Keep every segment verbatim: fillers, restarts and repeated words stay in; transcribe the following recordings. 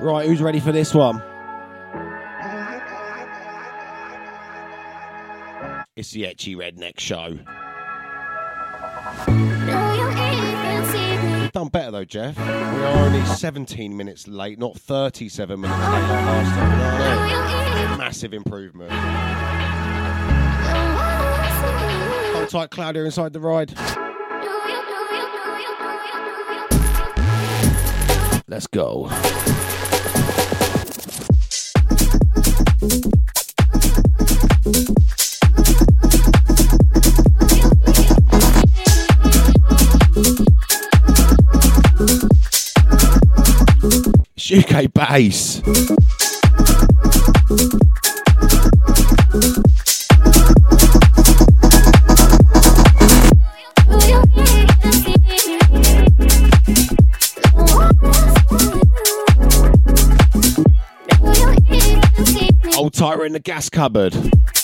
Right, who's ready for this one? It's the Etchy Redneck Show. You've done better though, Jeff. We are only seventeen minutes late, not thirty-seven minutes late like last time. No, no. Massive improvement. Hold tight, Claudia, inside the ride. Let's go. It's U K bass. Hold tight, we're in the gas cupboard.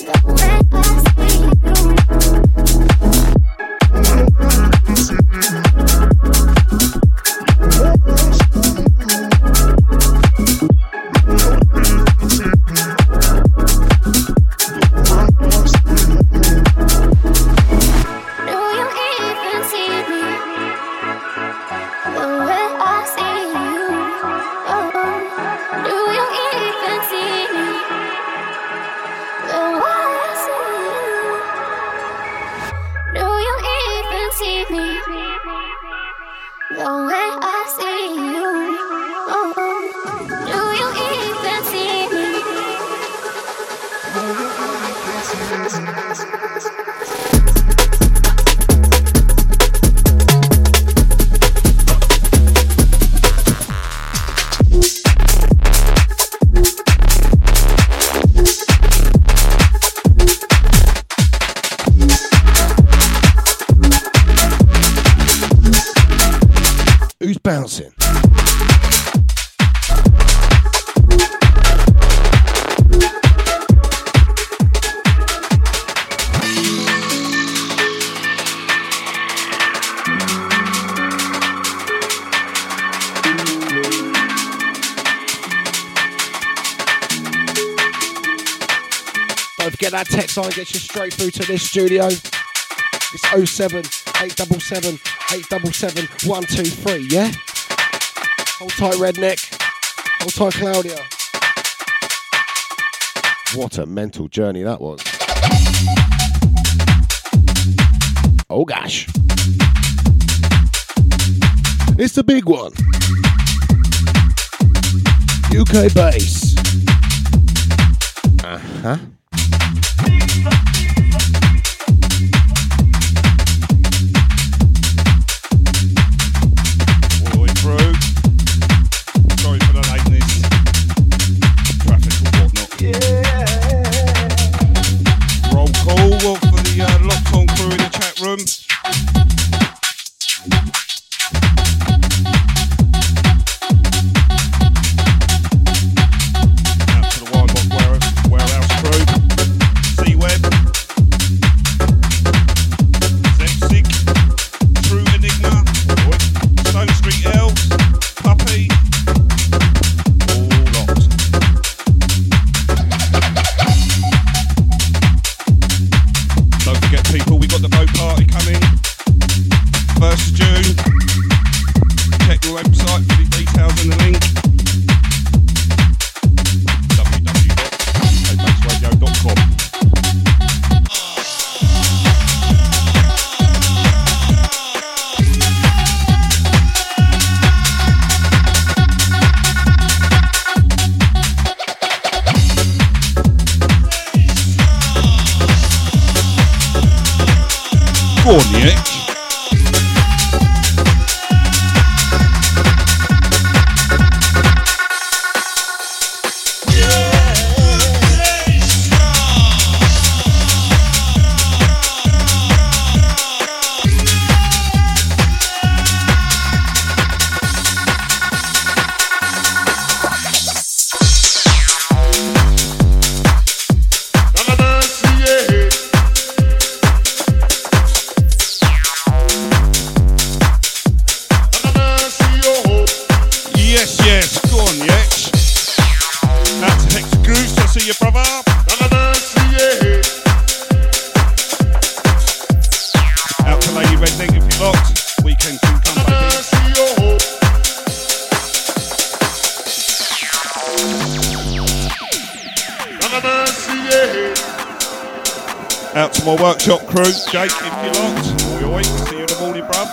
Bouncing. Don't forget that text line gets you straight through to this studio. It's oh seven, eight seven seven, eight seven seven, one two three, yeah? Hold tight, Redneck. Hold tight, Claudia. What a mental journey that was. Oh gosh. It's the big one. U K bass. Uh-huh. Go on, Nick. to you, brother. Out to Lady Redneck if you're locked. Weekend can come, baby. Out to my workshop crew, Jake, if you're locked. Oi, oi, see you in the morning, bruv.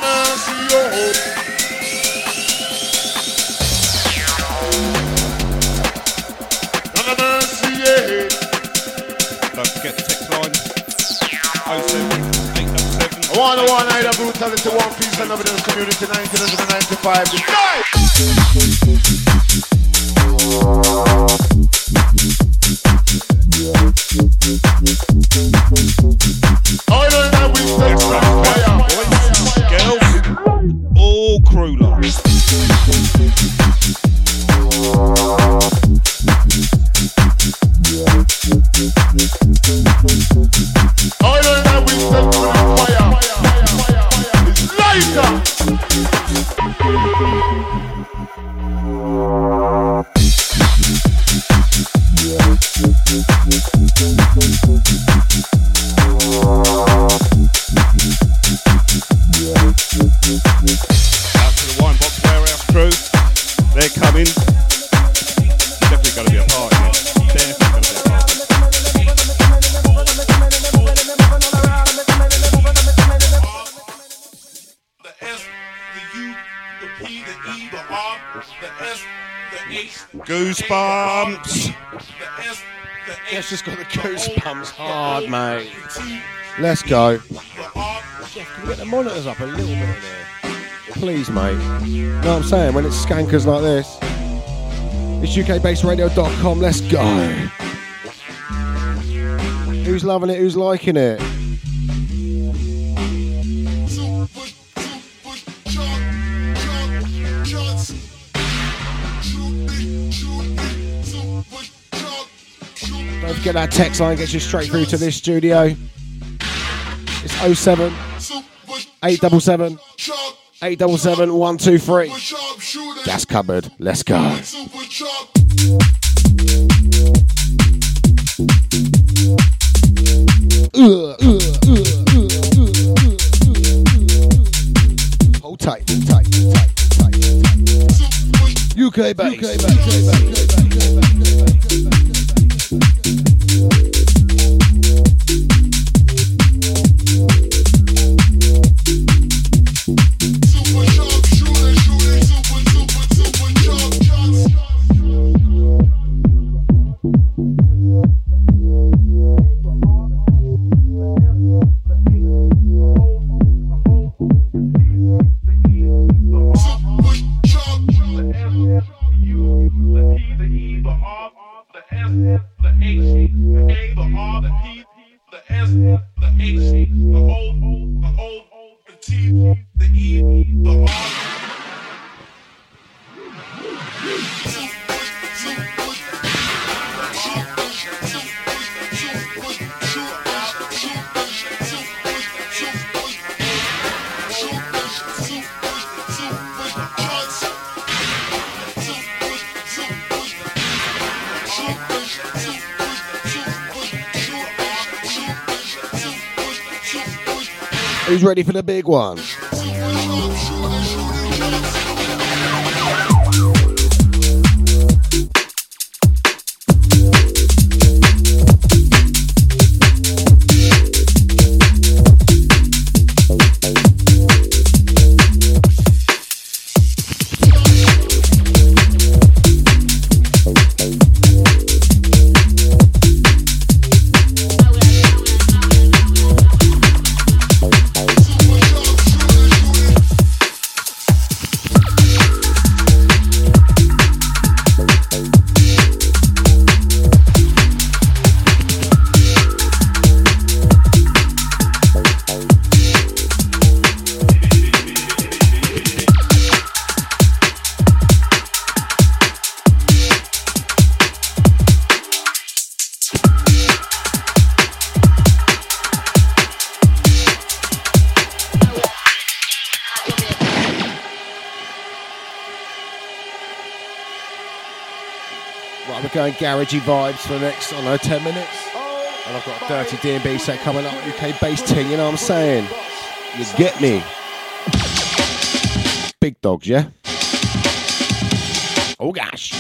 Don't forget the text line oh seven eight double seven. one oh one night of brutality, one piece and evidence community nineteen ninety-five. I know that we set fire. Girls, all crew locks. I know that we set fire. It's lighter. Out to the Wine Box Warehouse crew. They're coming. Definitely going to be a party. Definitely going to be a party. The S, the U, the P, the E, the R, the S, the H, Goosebumps. the S, the H. Jeff's just got the goosebumps hard, mate. Let's go. Jeff, can we get the monitors up a little bit in there? Please, mate. You know what I'm saying? When it's skankers like this. It's U K based radio dot com. Let's go. Who's loving it? Who's liking it? Don't forget that text line gets you straight through to this studio. It's oh seven eight seven seven eight seven seven one two three. Gas cupboard. Let's go. Uh, uh, uh, uh, uh, hold tight, hold tight, hold tight, hold tight. U K bass. U K bass. U K bass. Who's ready for the big one? We're going garagey vibes for the next, I don't know, ten minutes. And I've got a dirty D and B set coming up, U K bass ting, you know what I'm saying? You get me. Big dogs, yeah? Oh gosh.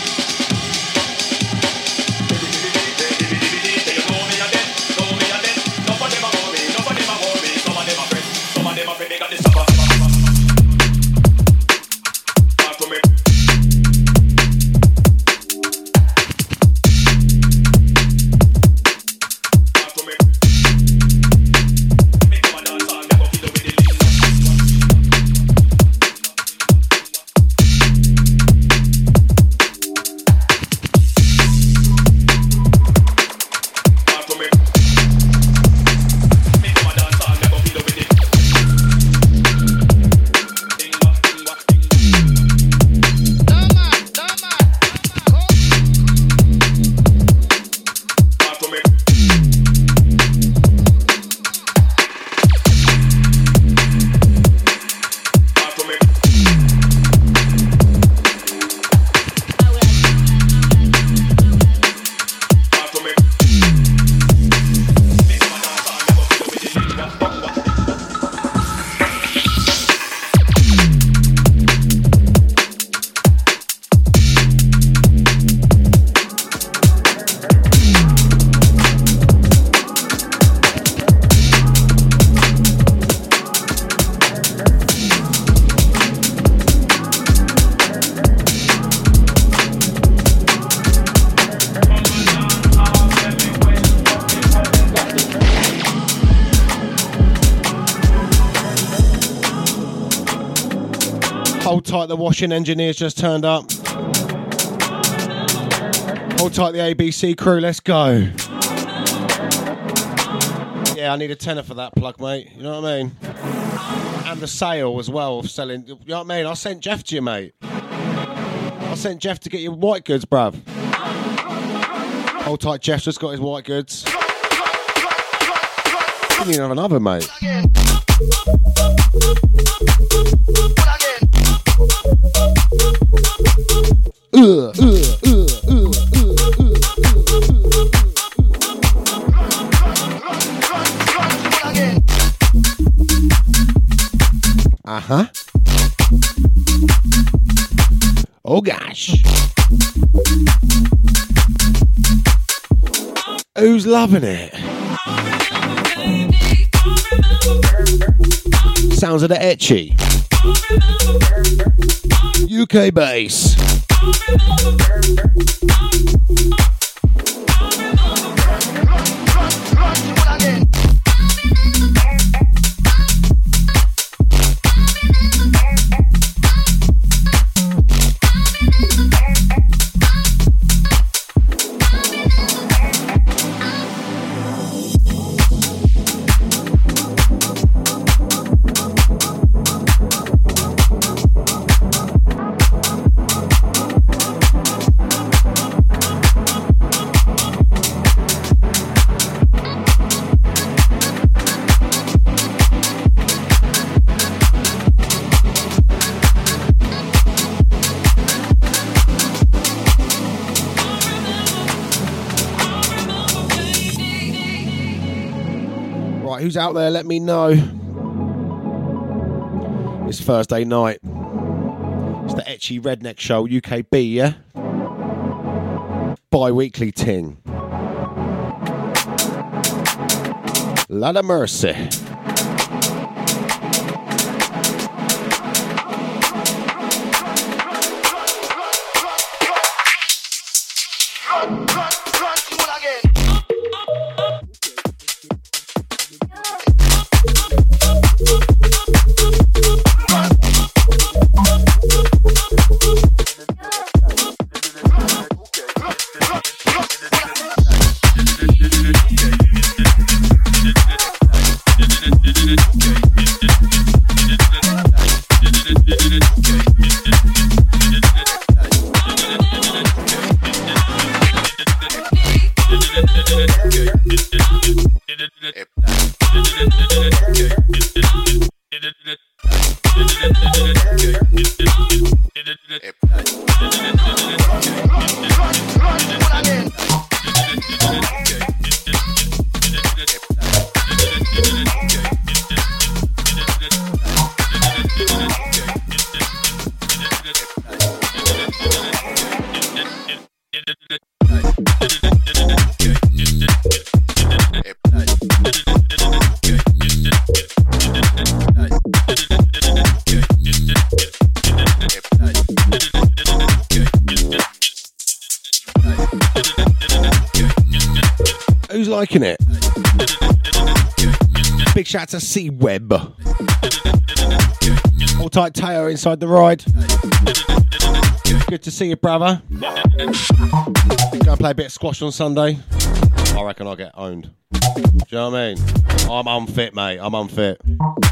Hold tight, the washing engineers just turned up. Hold tight, the A B C crew, let's go. Yeah, I need a tenner for that plug, mate. You know what I mean? And the sale as well of selling. You know what I mean? I sent Jeff to you, mate. I sent Jeff to get your white goods, bruv. Hold tight, Jeff's just got his white goods. You need to have another, mate. Uh, uh, uh, uh, uh, uh huh. Oh gosh. Who's loving it? Sounds of the etchy. U K bass. Who's out there, let me know. It's Thursday night. It's the Etchy Redneck Show, U K B, yeah? Bi-weekly ting. Lot of mercy. What I liking it? Big shout out to C-Web. Hold tight, Teo inside the ride. Good to see you, brother. Go and play a bit of squash on Sunday. I reckon I'll get owned. Do you know what I mean? I'm unfit, mate. I'm unfit.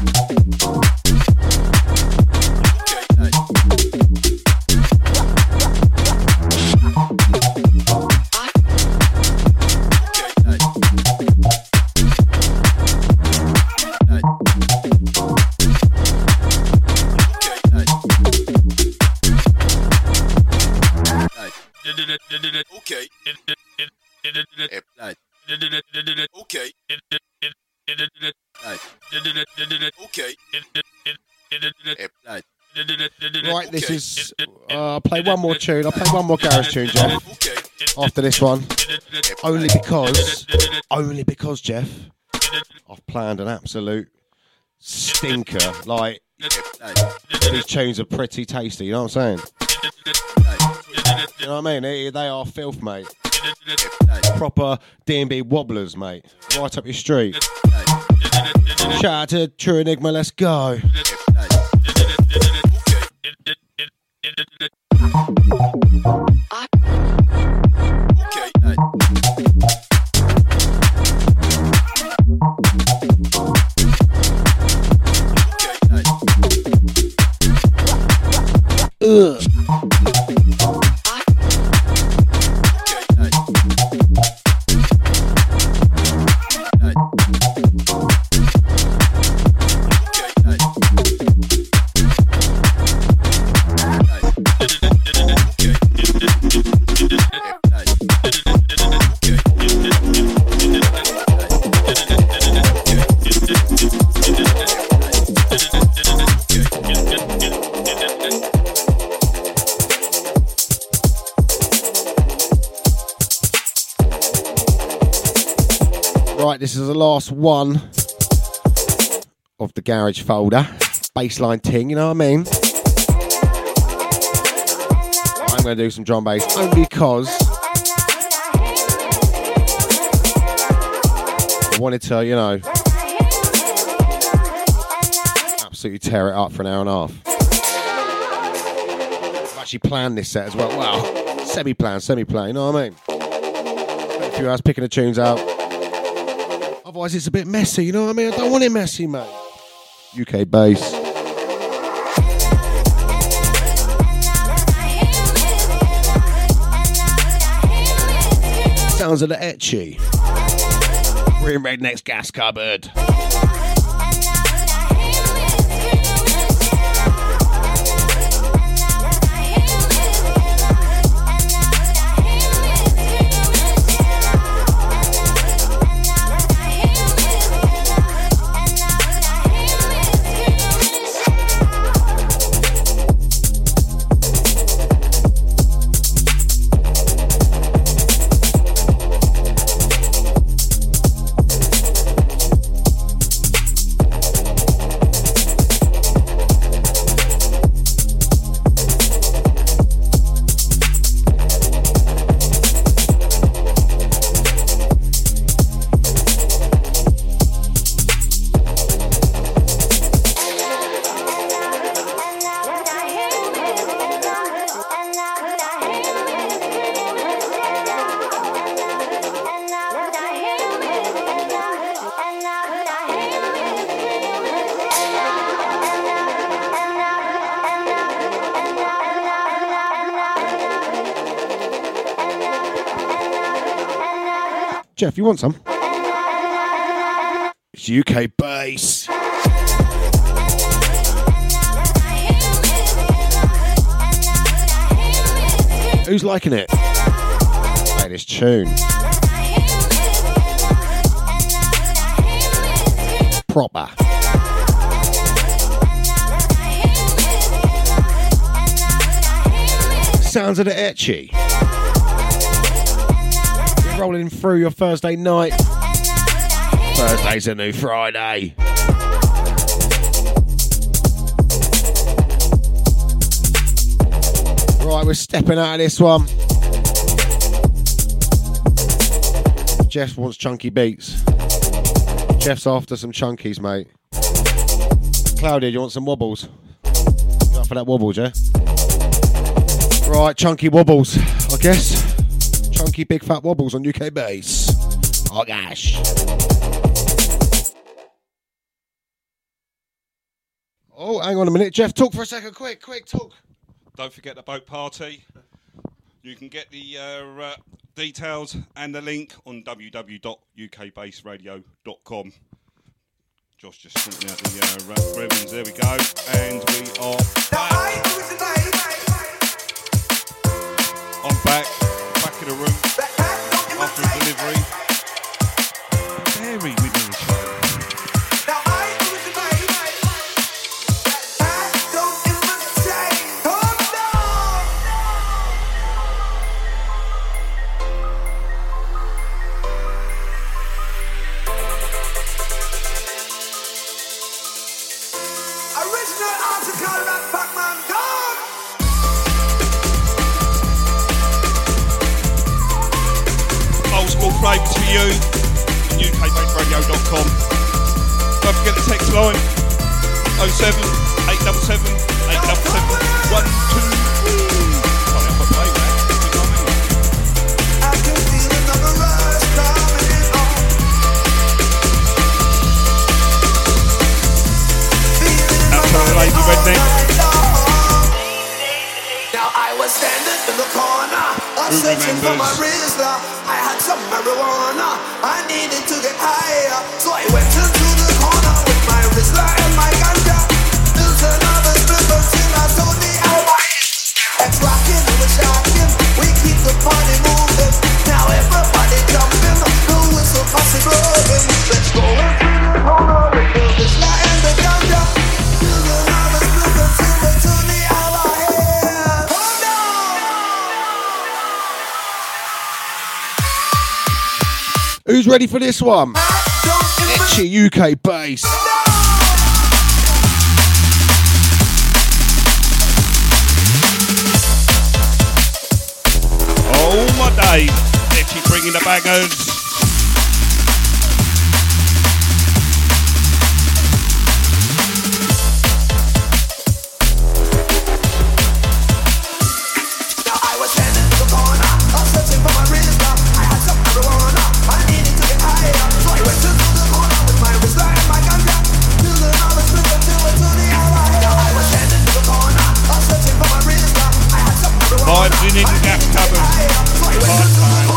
Okay. Okay. Okay. Right, this is. Uh, I'll play one more tune. I'll play one more garage tune, Jeff. After this one, only because, only because, Jeff, I've planned an absolute stinker. Like these tunes are pretty tasty. You know what I'm saying? You know what I mean? They, they are filth, mate. Proper D and B wobblers, mate. Right up your street. Shout out to True Enigma. Let's go. Ugh. Right, this is the last one of the garage folder. Bassline ting, you know what I mean? I'm going to do some drum bass only because I wanted to, you know, absolutely tear it up for an hour and a half. I've actually planned this set as well. Well, semi-planned, semi-planned, you know what I mean? A few hours picking the tunes out. Otherwise, it's a bit messy, you know what I mean? I don't want it messy, mate. U K bass. Sounds of the Etchy. We're in Redneck's gas cupboard. Jeff, you want some? It's U K bass. Who's liking it? Play this tune. Proper. Sounds of the Etchy. Rolling through your Thursday night. Thursday's a new Friday. Right, we're stepping out of this one. Jeff wants chunky beats. Jeff's after some chunkies, mate. Claudia, you want some wobbles? You up for that wobbles, yeah? Right, chunky wobbles, I guess. Chunky big fat wobbles on U K bass. Oh gosh. Oh, hang on a minute. Jeff, talk for a second. Quick, quick, talk. Don't forget the boat party. You can get the uh, uh, details and the link on w w w dot u k bass radio dot com. Josh just sorting out the uh, rap ribbons. There we go. And we are back. I'm back. Back in the room. After a delivery. Very within the show. Flavours for you on u k bass radio dot com. Don't forget the text line oh seven, eight seven seven, eight seven seven, one two three. Can't help but play that. You know what I mean? I can feel another rush coming on. That's our lady redneck. Now I was standing in the corner, I'm searching for my Rizla. I had some marijuana, I needed to get higher, so I went into the corner with my Rizla and my ganja. Built another strip until I told the hour. It's rocking and we're shocking, we keep the party moving. Now everybody jumping, the whistle posse blowing. Let's go into the corner with the Rizla and the ganja. Built another strip until we turn the hour. Who's ready for this one? Etchy U K bass. Oh my days, Etchy bringing the bangers. Vibes in in gap cupboard. Part time.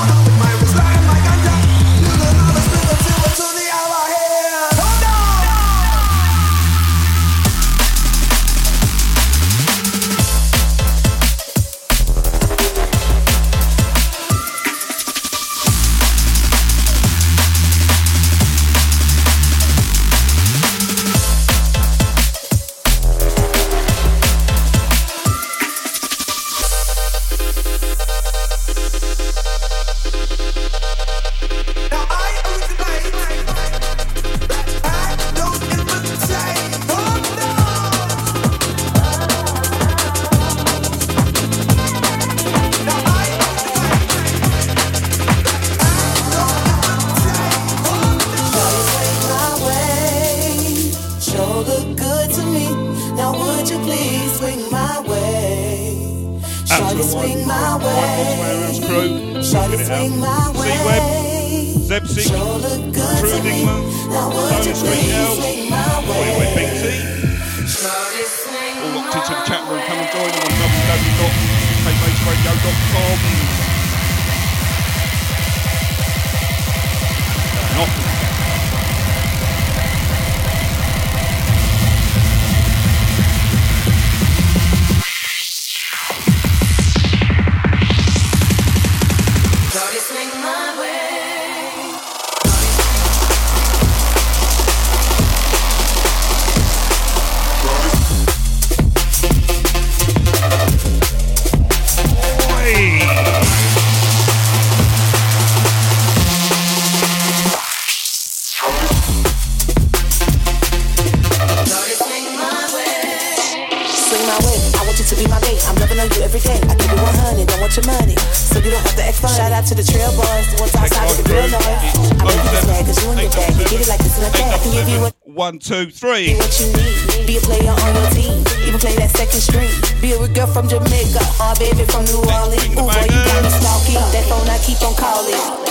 want you to be my mate. I'm loving on you every day. I give you one hundred, don't want your money, so you don't have to act funny. Shout out to the trail boys, the ones outside with the real noise. I know you mad cause you in your bag. You get it like this and like that. I can give you what One, two, three. what you need. Be a player on your team. Even play that second string. Be a girl from Jamaica. Oh, baby from New Orleans. Ooh, boy, you got me stalking. That phone I keep on calling.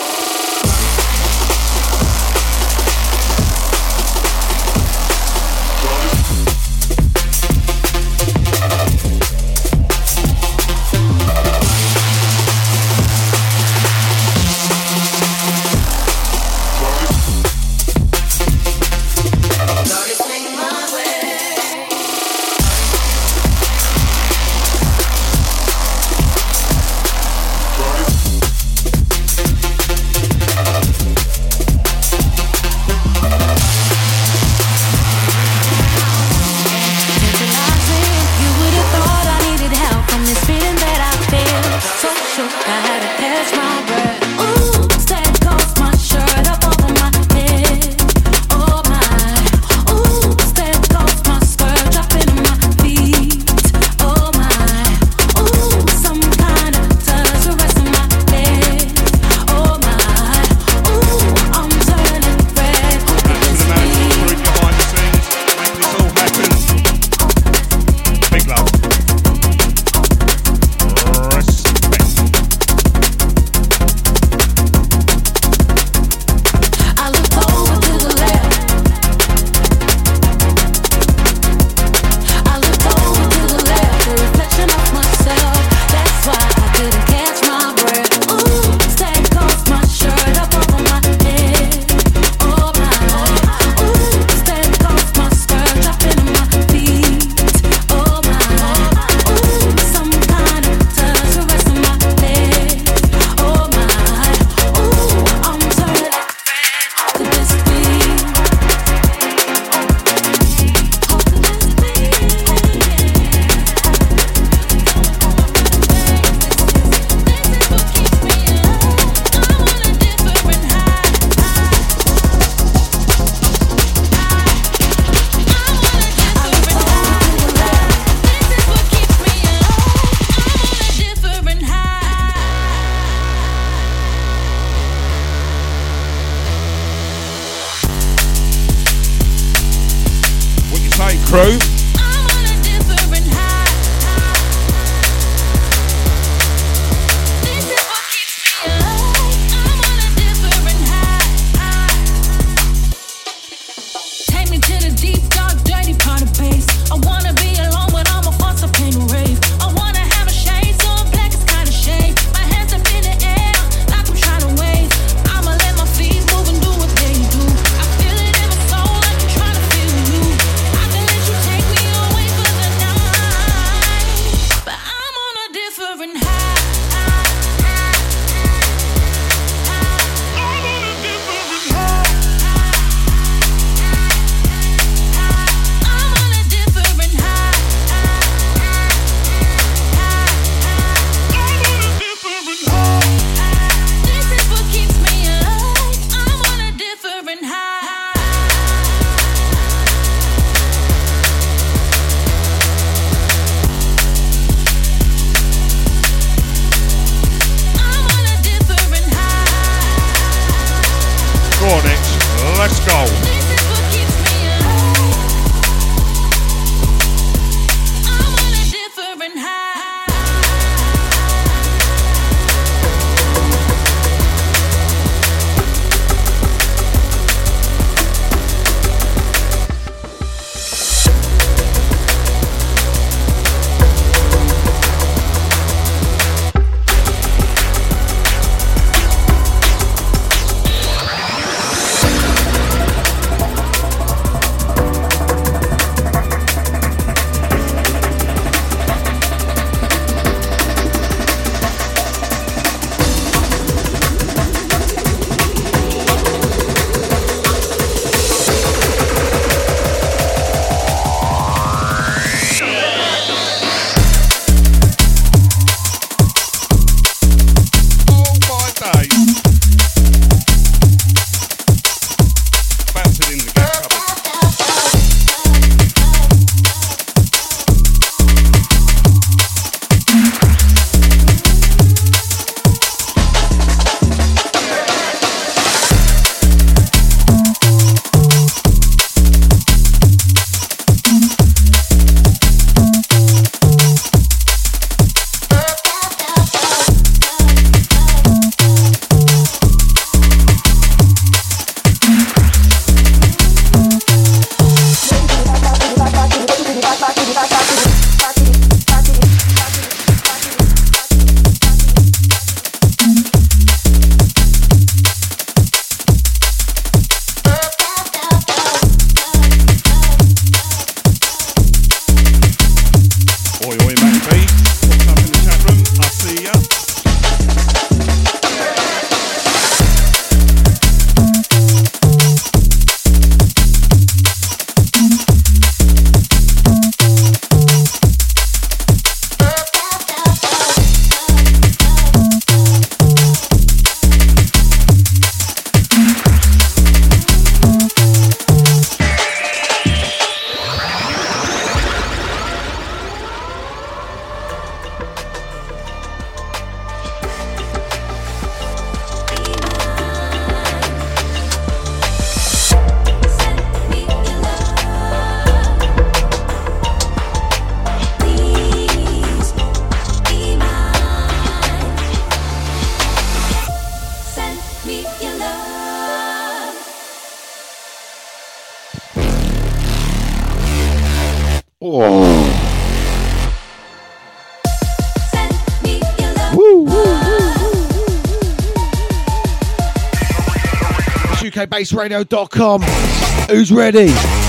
U K Bass Radio dot com. Who's ready?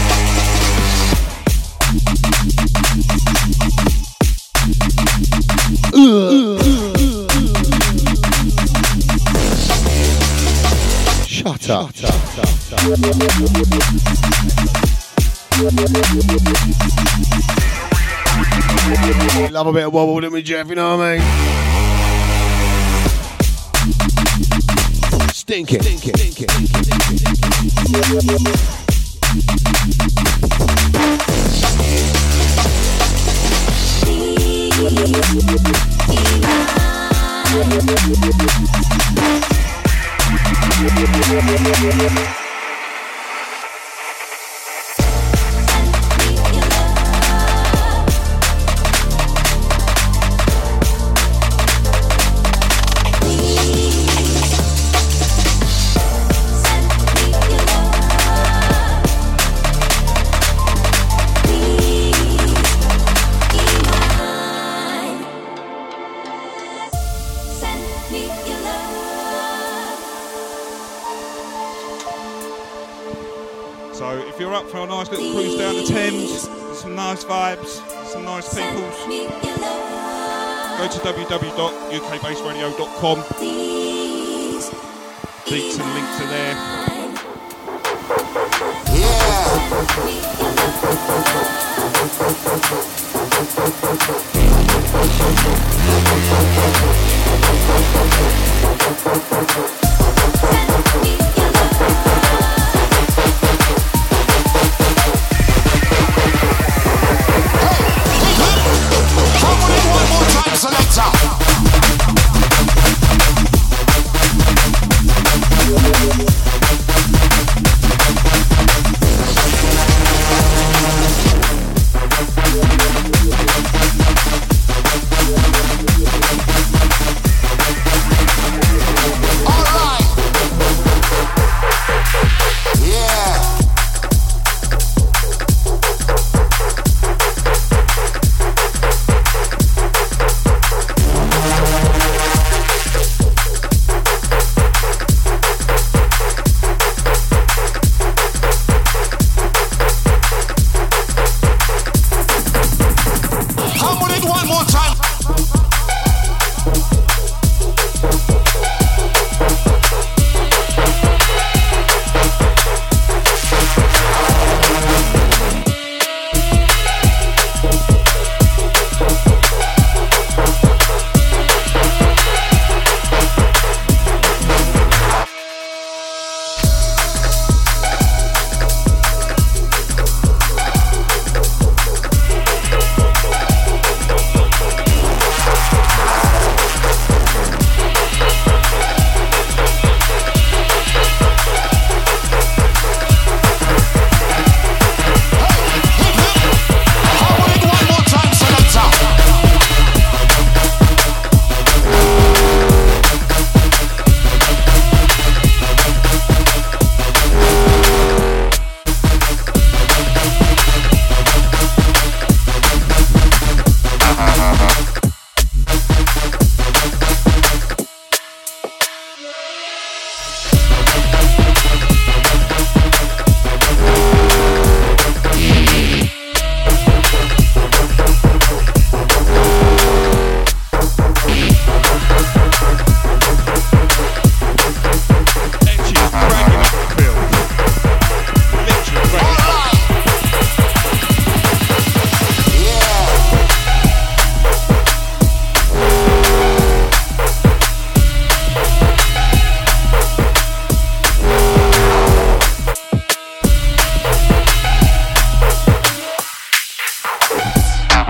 Uh. Shut up. Shut up. Shut up. Love a bit of wobble, don't we, Jeff? You know what I mean? Stink it. Stink it. Stink it. For a nice little cruise down the Thames, some nice vibes, some nice people. Go to w w w dot u k bass radio dot com. Beats and links are there.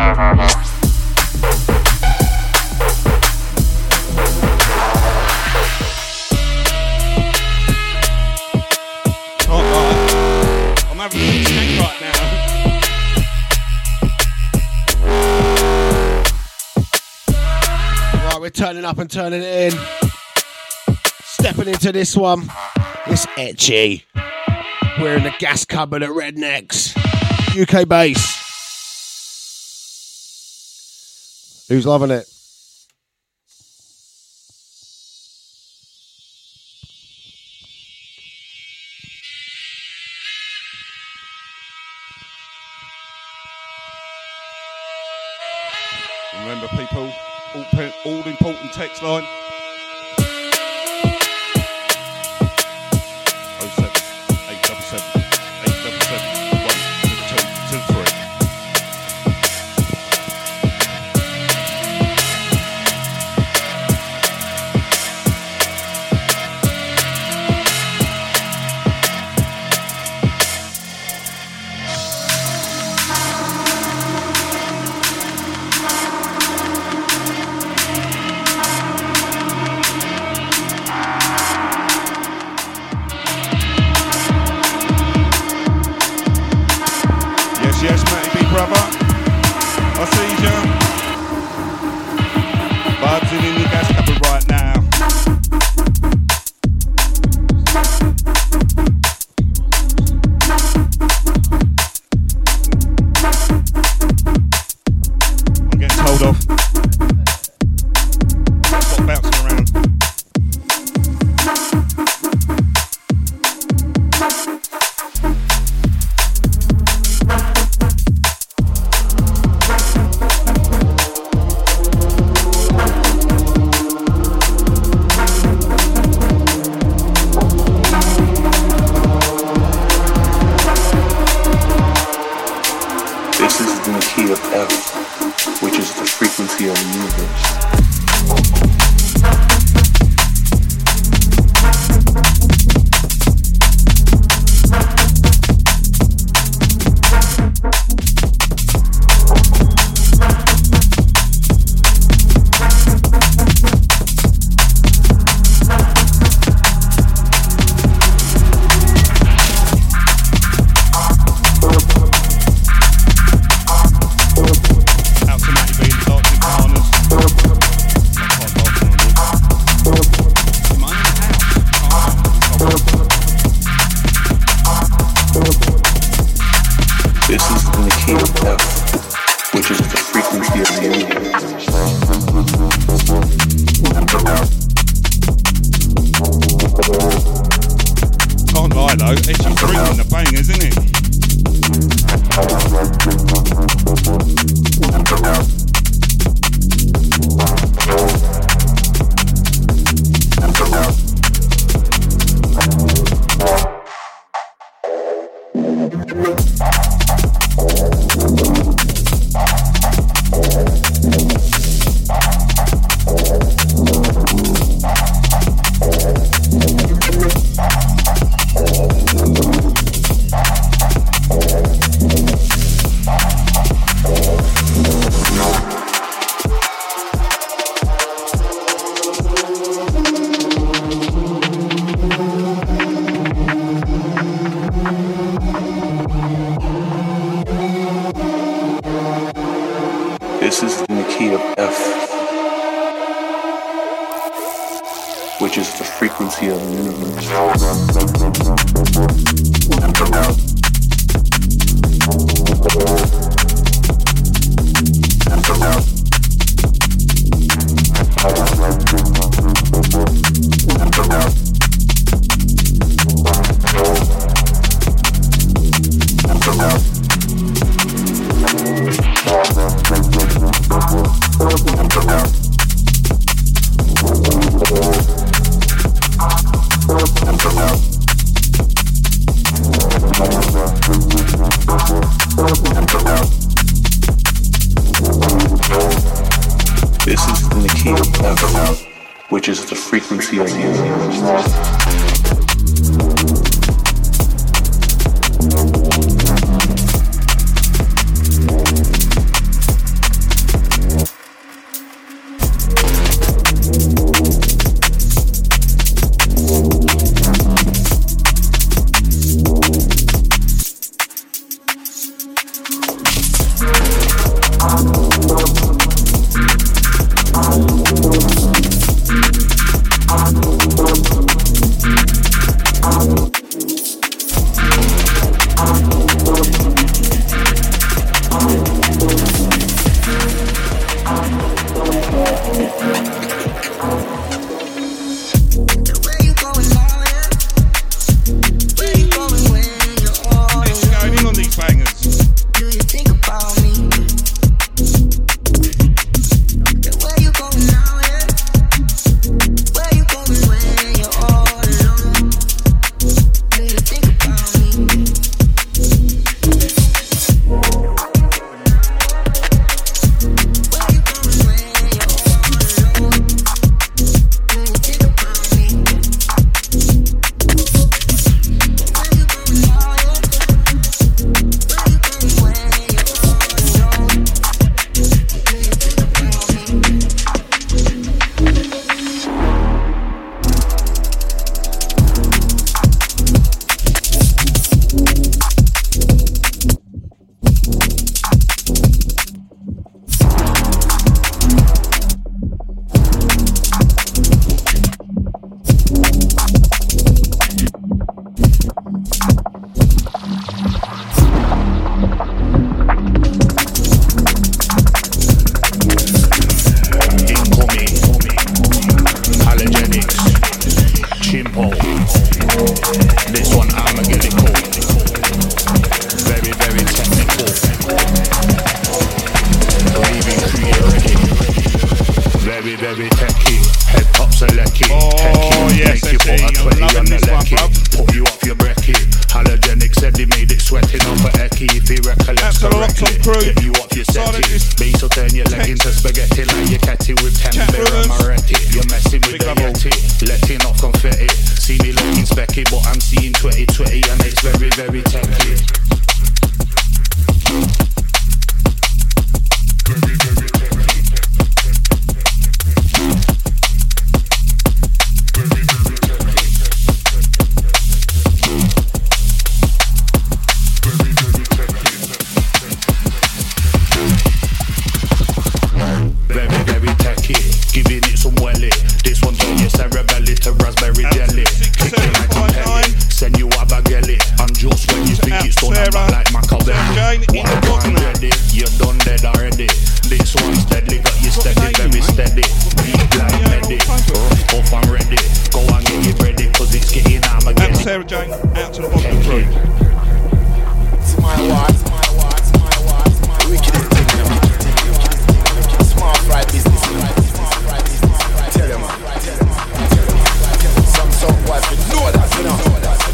Turning up and turning it in. Stepping into this one. It's etchy. We're in the gas cupboard at Rednecks. U K bass. Who's loving it? Remember, people, all, pe- all important text line. oh seven eight seven seven eight seven seven one two two three. Yes, Matty, big brother. I see ya. Vibes in the gas cupboard right now. I'm getting told off. Stop bouncing around. This is in the key of F, which is the frequency of the universe. This is in the key of F, which is the frequency of the universe. very techy. Head top selecty. Oh, Techie. yes, Make you put a I'm twenty loving on the this one, lecky. bruv. Put you off your brekkie. Halogenic said he made it sweating off a ecky. If he recollects That's a lot correctly, of crew. get you off your Silent settee. is Bass will turn your leg into spaghetti like your catty with ten Chat bear brothers. Moretti. You're messing with Big the level. Yeti. Letting off confetti. See me looking specky, but I'm seeing twenty twenty and it's very, very techy. Very, very techy, giving it some welly. This one turn your cerebelly to raspberry jelly. Kicking like a penny, send you a bagelli. And just when you think it's done, I'm back like Machiavelli. Jane, in the One bottom one ready, you're done dead already. This one's deadly, got you What's the steady, name, very mate? steady. Beat like Yeah, Medi, all kinds of- rough off and ready. Go and get it ready, cause it's getting And Armageddon. Sarah Jane, out to the bottom of the crew. It's my war, it's my war, it's my war, it's my war. Wickedest thing, the wicked thing, the wickedest thing, the wicked small fry business, small fry business. Tell them, some some wife would know that, you know.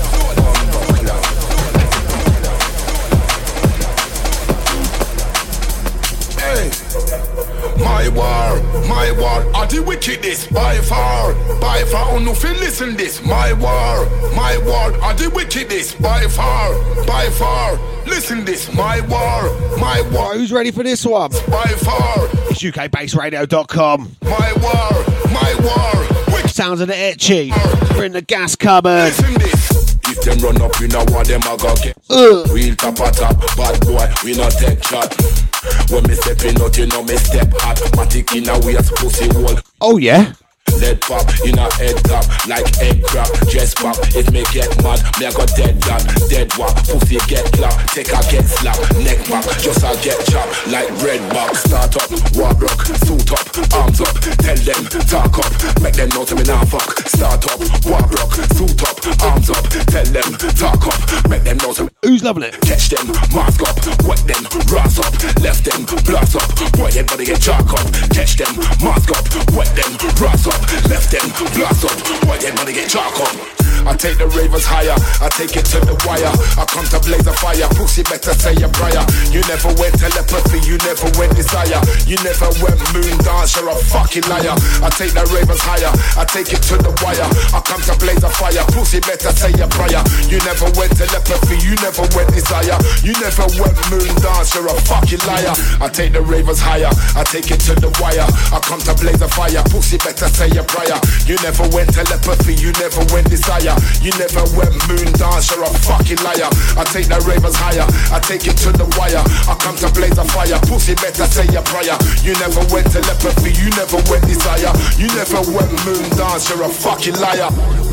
Hey, my war, my war, are the wickedest by far, by far. Oh no, feel listen this. My war, my war, are the wickedest by far, by far. Listen this. My war, my war, Right, who's ready for this one? by far. It's U K Bass Radio dot com. My war, my war, wicked. Sounds of the etchy. We're in the gas cupboard. Listen this. If them run up, you know what them a go get. Ugh. Real top a top, bad boy, we not take shot. When me stepping out, you know me step hot. Matic in a waist, pussy wall. Oh, yeah? Lead pop in a head top, like egg crab. Just pop, if me get mad, me I got dead dog. Dead walk, pussy get clap. Take a get slap, neck back, just a get chop. Like bread box, start up, walk rock, suit up, arms up. Tell them, talk up, make them know to me now fuck. Start up, walk rock, suit up, arms up. Tell them, talk up, make them know to me. Who's loving it? Catch them, mask up, wet them, ras up, left them, blast up, boy them body get chalk up. Catch them, mask up, wet them, ras up, left them, blast up, boy them body get chalk up. I take the ravers higher, I take it to the wire. I come to blaze a fire, pussy better say a prayer. You never went telepathy, you never went desire. You never went moon dance, you're a fucking liar. I take the ravers higher, I take it to the wire. I come to blaze a fire, pussy better say a prayer. You never went telepathy, you never went desire. You never went moon dance, you're a fucking liar. I take the ravers higher, I take it to the wire. I come to blaze a fire, pussy better say a prayer. You never went telepathy, you never went desire. You never went moon dance, you're a fucking liar. I take the ravers higher, I take it to the wire. I come to blaze a fire, pussy better say a prayer. You never went telepathy, you never went desire. You never went moon dance, you're a fucking liar.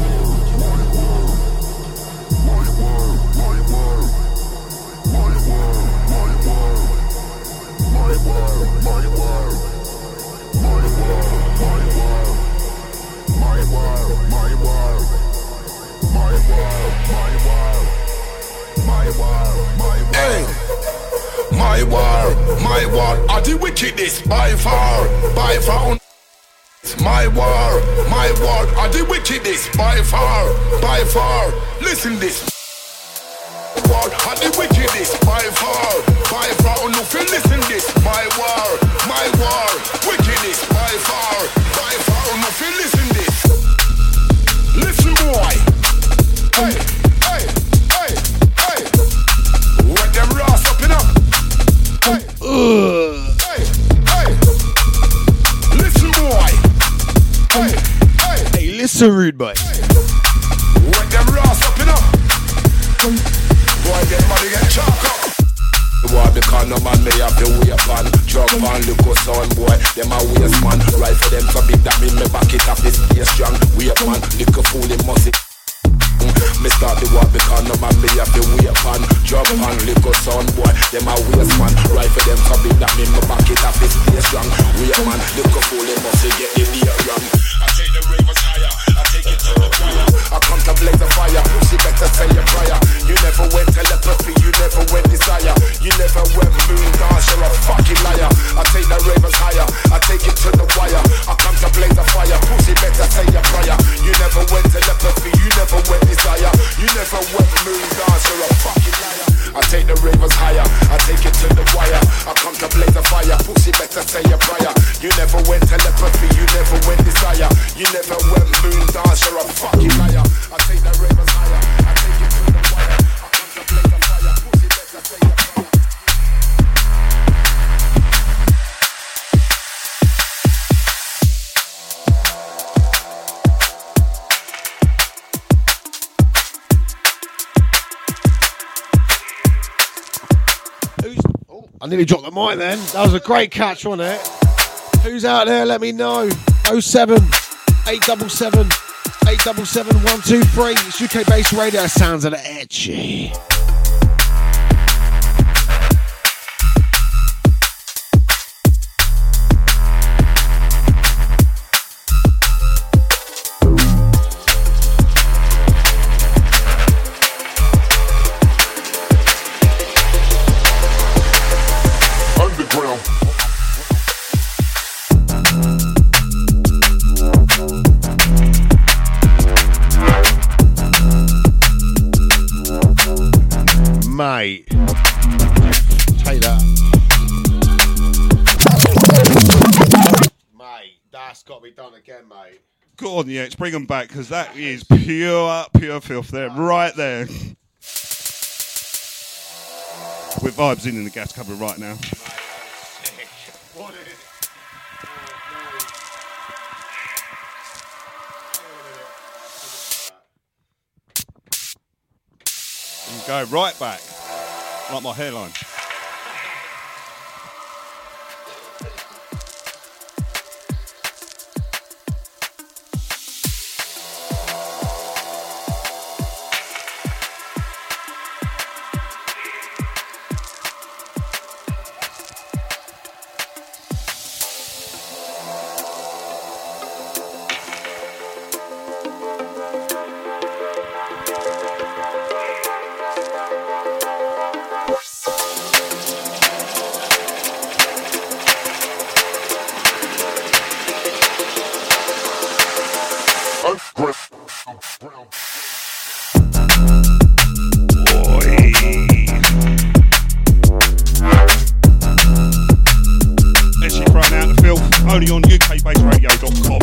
Hey, my war, my war, are the wickedest by far, by far. My war, my war, are the wickedest by far, by far. Listen this. War, are the wickedest by far, by far. Oh no, feel listen this. My war, my war, wickedest by far, by far. Oh no, feel listen this. Listen, boy. Hey, hey, hey, hey. Let them ras up, you know. Hey, hey, hey. Listen, boy. Hey, hey. Hey, listen, rude boy. Let them ras up, you know. Boy, them body get chalk up. Boy, because no man may have the way upon. Drug man, look how sound boy. Them a waste man. Right for them so big that mean me back it up this place strong. Way man, lick a fool in musty. Me start the war because no man may have the way upon. Drug man, lick a sound boy. Them a waste man. Right for them so big that mean me back it up this place strong. Way man, lick a fool in musty. Get the beer wrong. I take the ravers higher. I take it to the fire. I come to blaze a fire. Pussy better say a prayer. You never went telepathy, you never went desire. You never went moon dance, you're a fucking liar. I take the ravers higher, I take it to the wire. I come to I nearly dropped the mic then. That was a great catch, wasn't it? Who's out there? Let me know. oh seven, eight seven seven, eight seven seven, one two three. It's U K based radio. Sounds of the edgy. Mate, take that. Mate, that's got to be done again, mate. Go on, yeah, let's bring them back, because that is pure, pure filth there, right there. We're vibes in in the gas cupboard right now. Mate, that's sick. What is it? And go right back, like my hairline. Only on U K based radio dot com.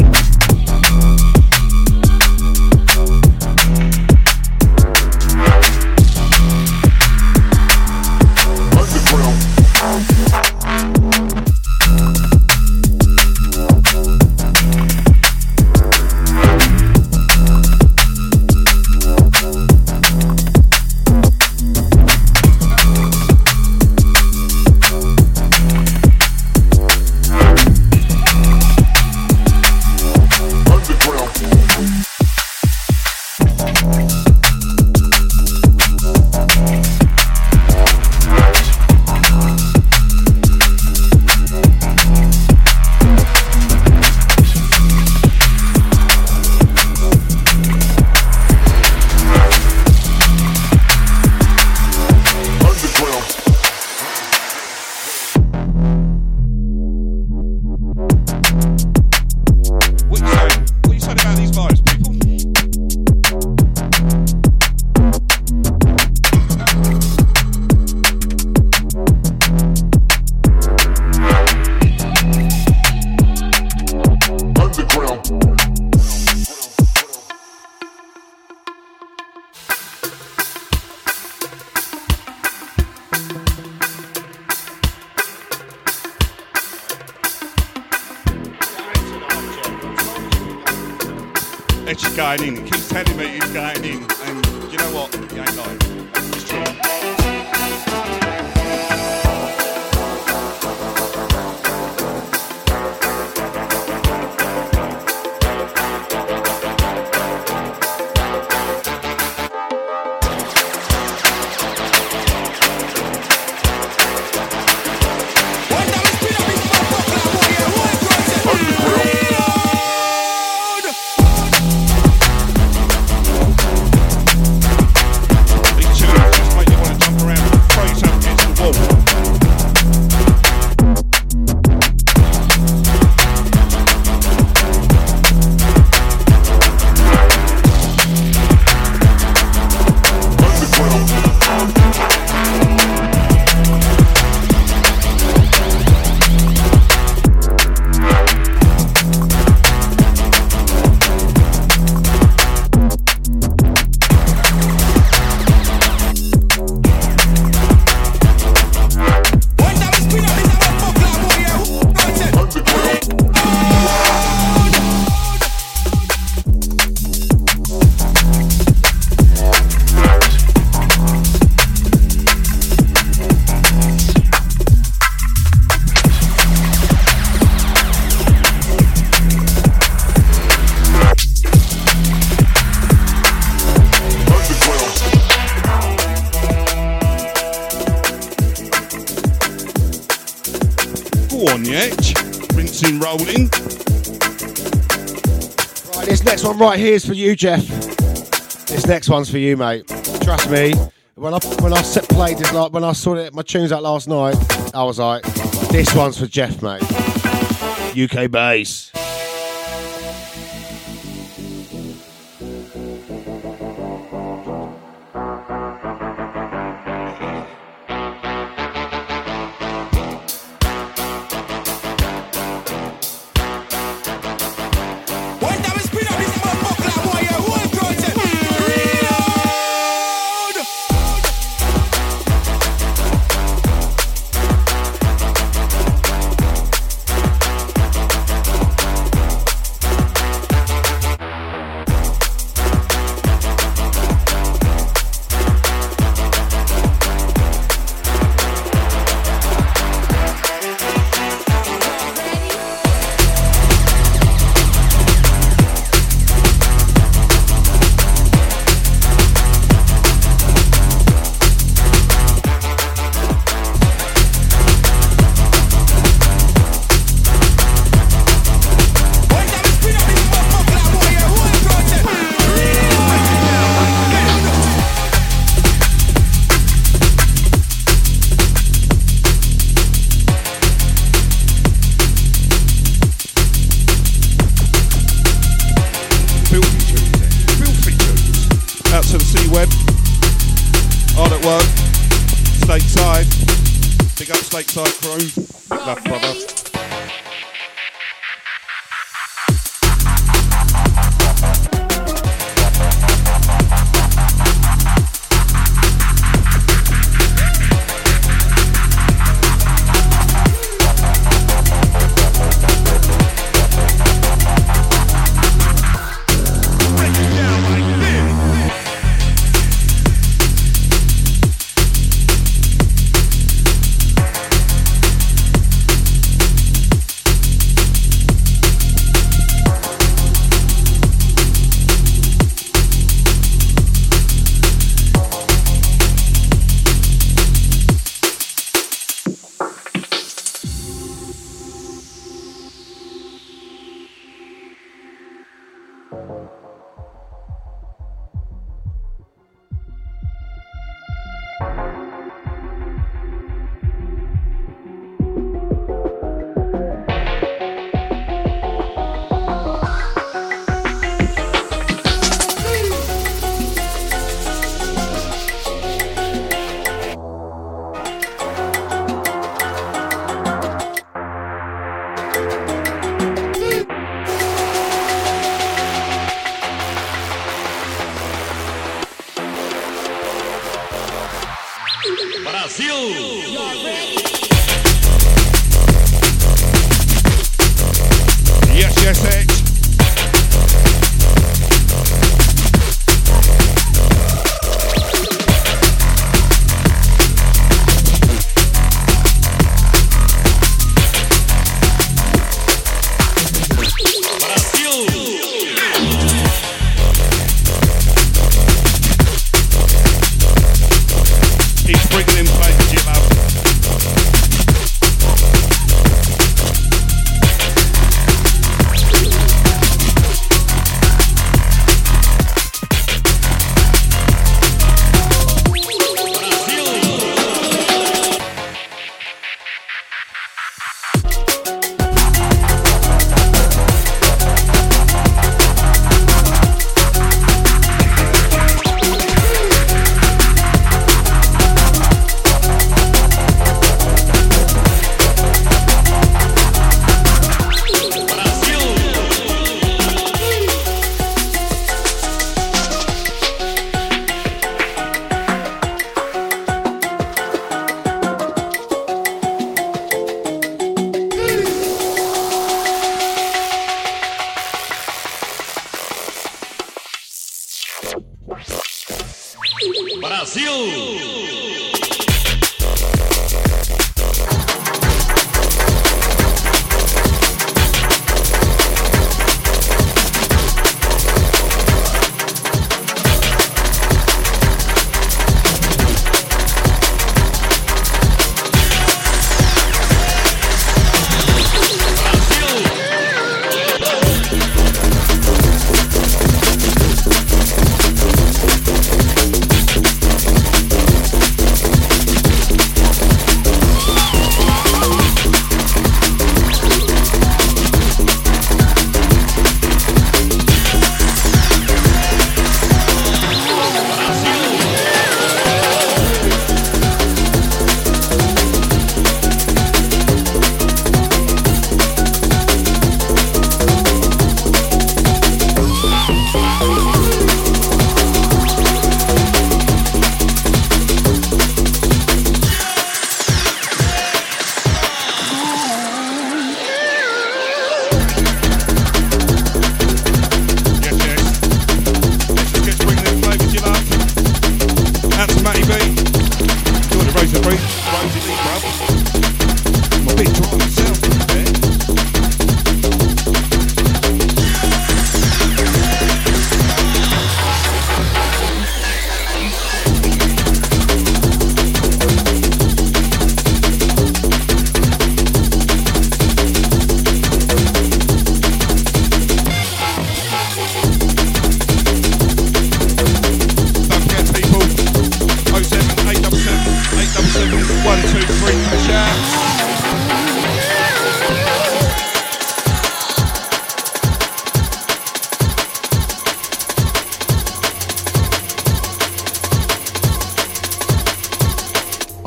Edge going in. He keeps telling me he's going in, and you know what? He ain't lying. It's true. Make yet. Rinsing, rolling. Right, this next one right here is for you, Jeff. This next one's for you, mate. Trust me. When I when I set played this, like when I saw it, my tunes out last night, I was like, this one's for Jeff, mate. U K bass.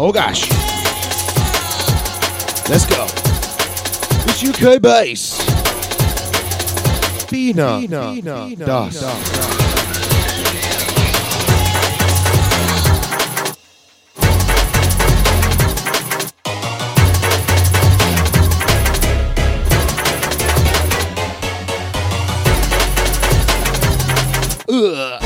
Oh gosh. Let's go. It's U K bass. Bina. Bina. Bina. Bina. Das. Das. Ugh.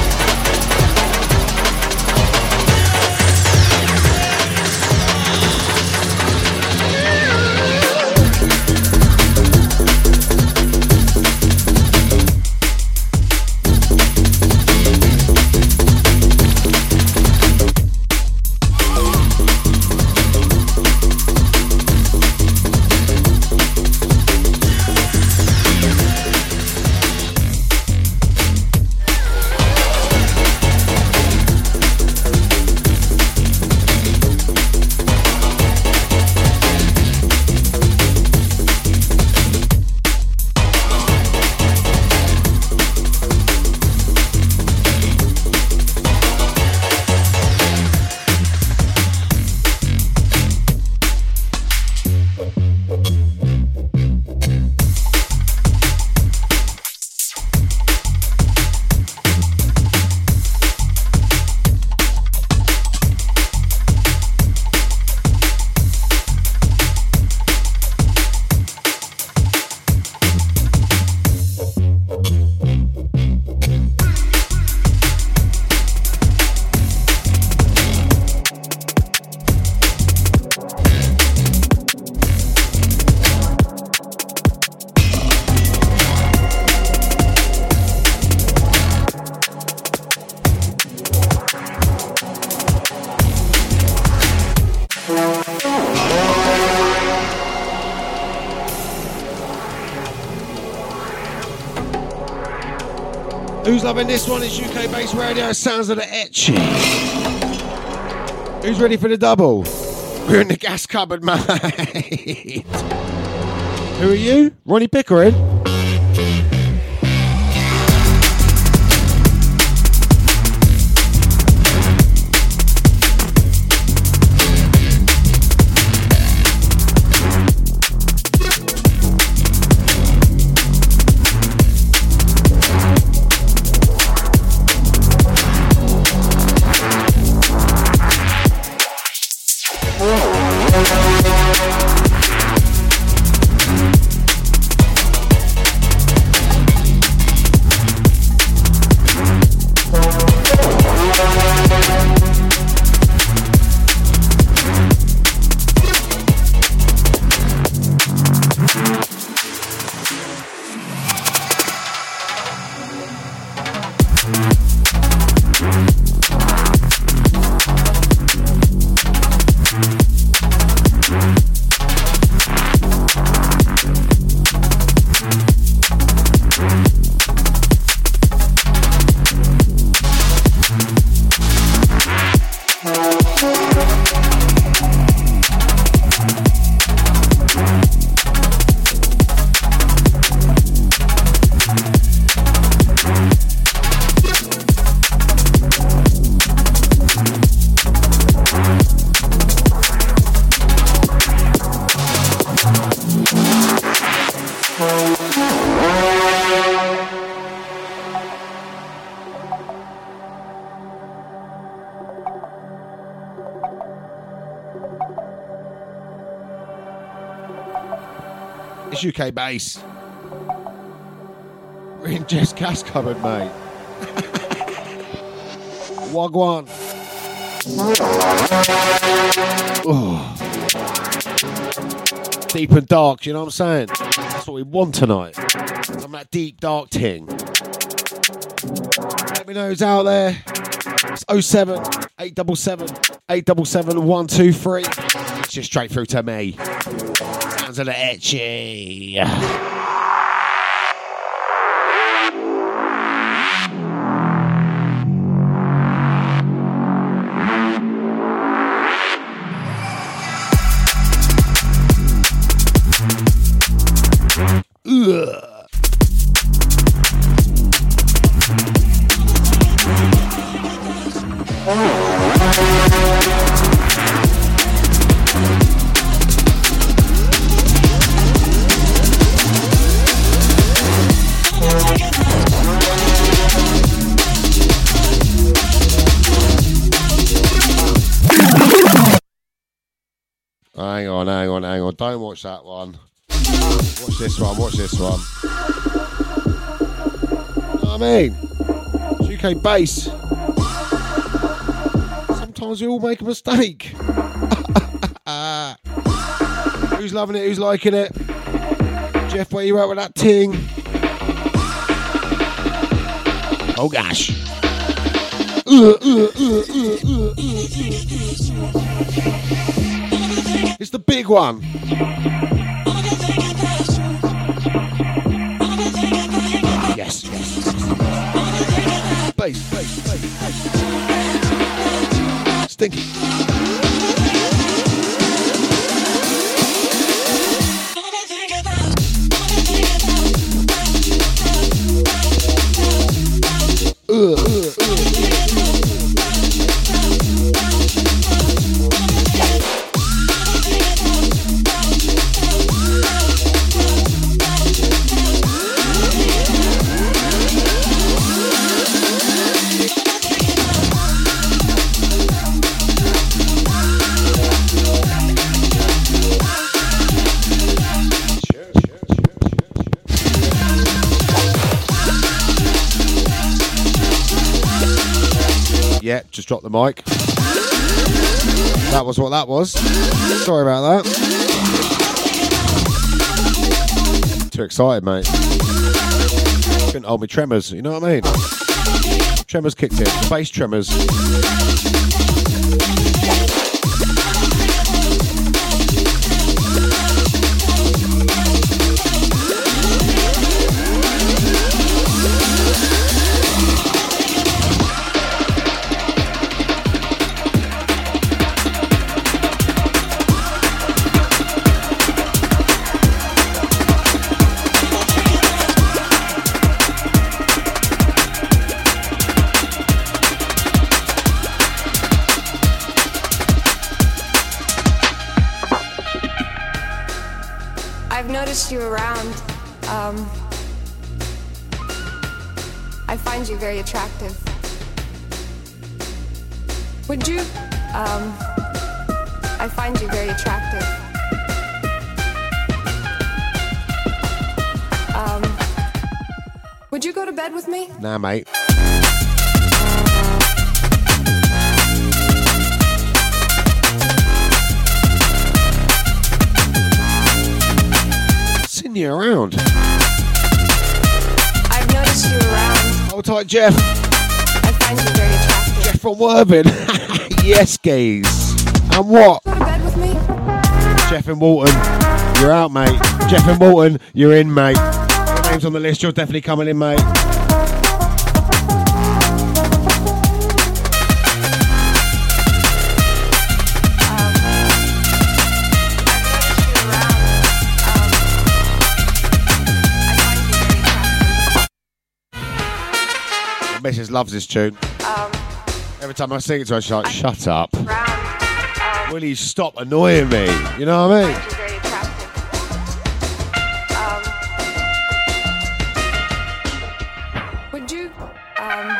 Who's loving this one? It's U K Bass Radio, sounds of the etchy. Who's ready for the double? We're in the gas cupboard, mate. Who are you? Ronnie Pickering? It's U K Bass. We're in Jess Gas Cupboard, mate. Wagwan. Oh. Deep and dark, you know what I'm saying? That's what we want tonight. Some of that deep, dark ting. Let me know who's out there. It's oh seven, eight seven seven, eight seven seven, one two three. It's just straight through to me. Sounds of the etchy. Ugh. hang on, hang on, hang on. Don't watch that one. Watch this one, watch this one. You know what I mean? It's U K bass. Sometimes we all make a mistake. Who's loving it? Who's liking it? Jeff, where you at with that ting? Oh gosh. Uh, uh, uh, uh, uh, uh. It's the big one. Yes, yes. Bass, bass, bass, bass. Stinky. Uh, uh, uh. Yeah, just dropped the mic. That was what that was. Sorry about that. Too excited, mate. Couldn't hold me tremors, you know what I mean? Tremors kicked in. Bass tremors. You around, um, I find you very attractive. Would you, um, I find you very attractive. Um, would you go to bed with me? Nah, mate. You around. I've noticed you around. Hold tight, Jeff. I find you very attractive. Jeff from Worthing. Yes, gays. And what? Go to bed with me? Jeff and Walton, you're out, mate. Jeff and Walton, you're in, mate. Your name's on the list. You're definitely coming in, mate. Missus loves this tune. Um, Every time I sing it to her, she's like, shut up. Round, um, Will you stop annoying me? You know what I mean? You're very attractive. Um, would you, um,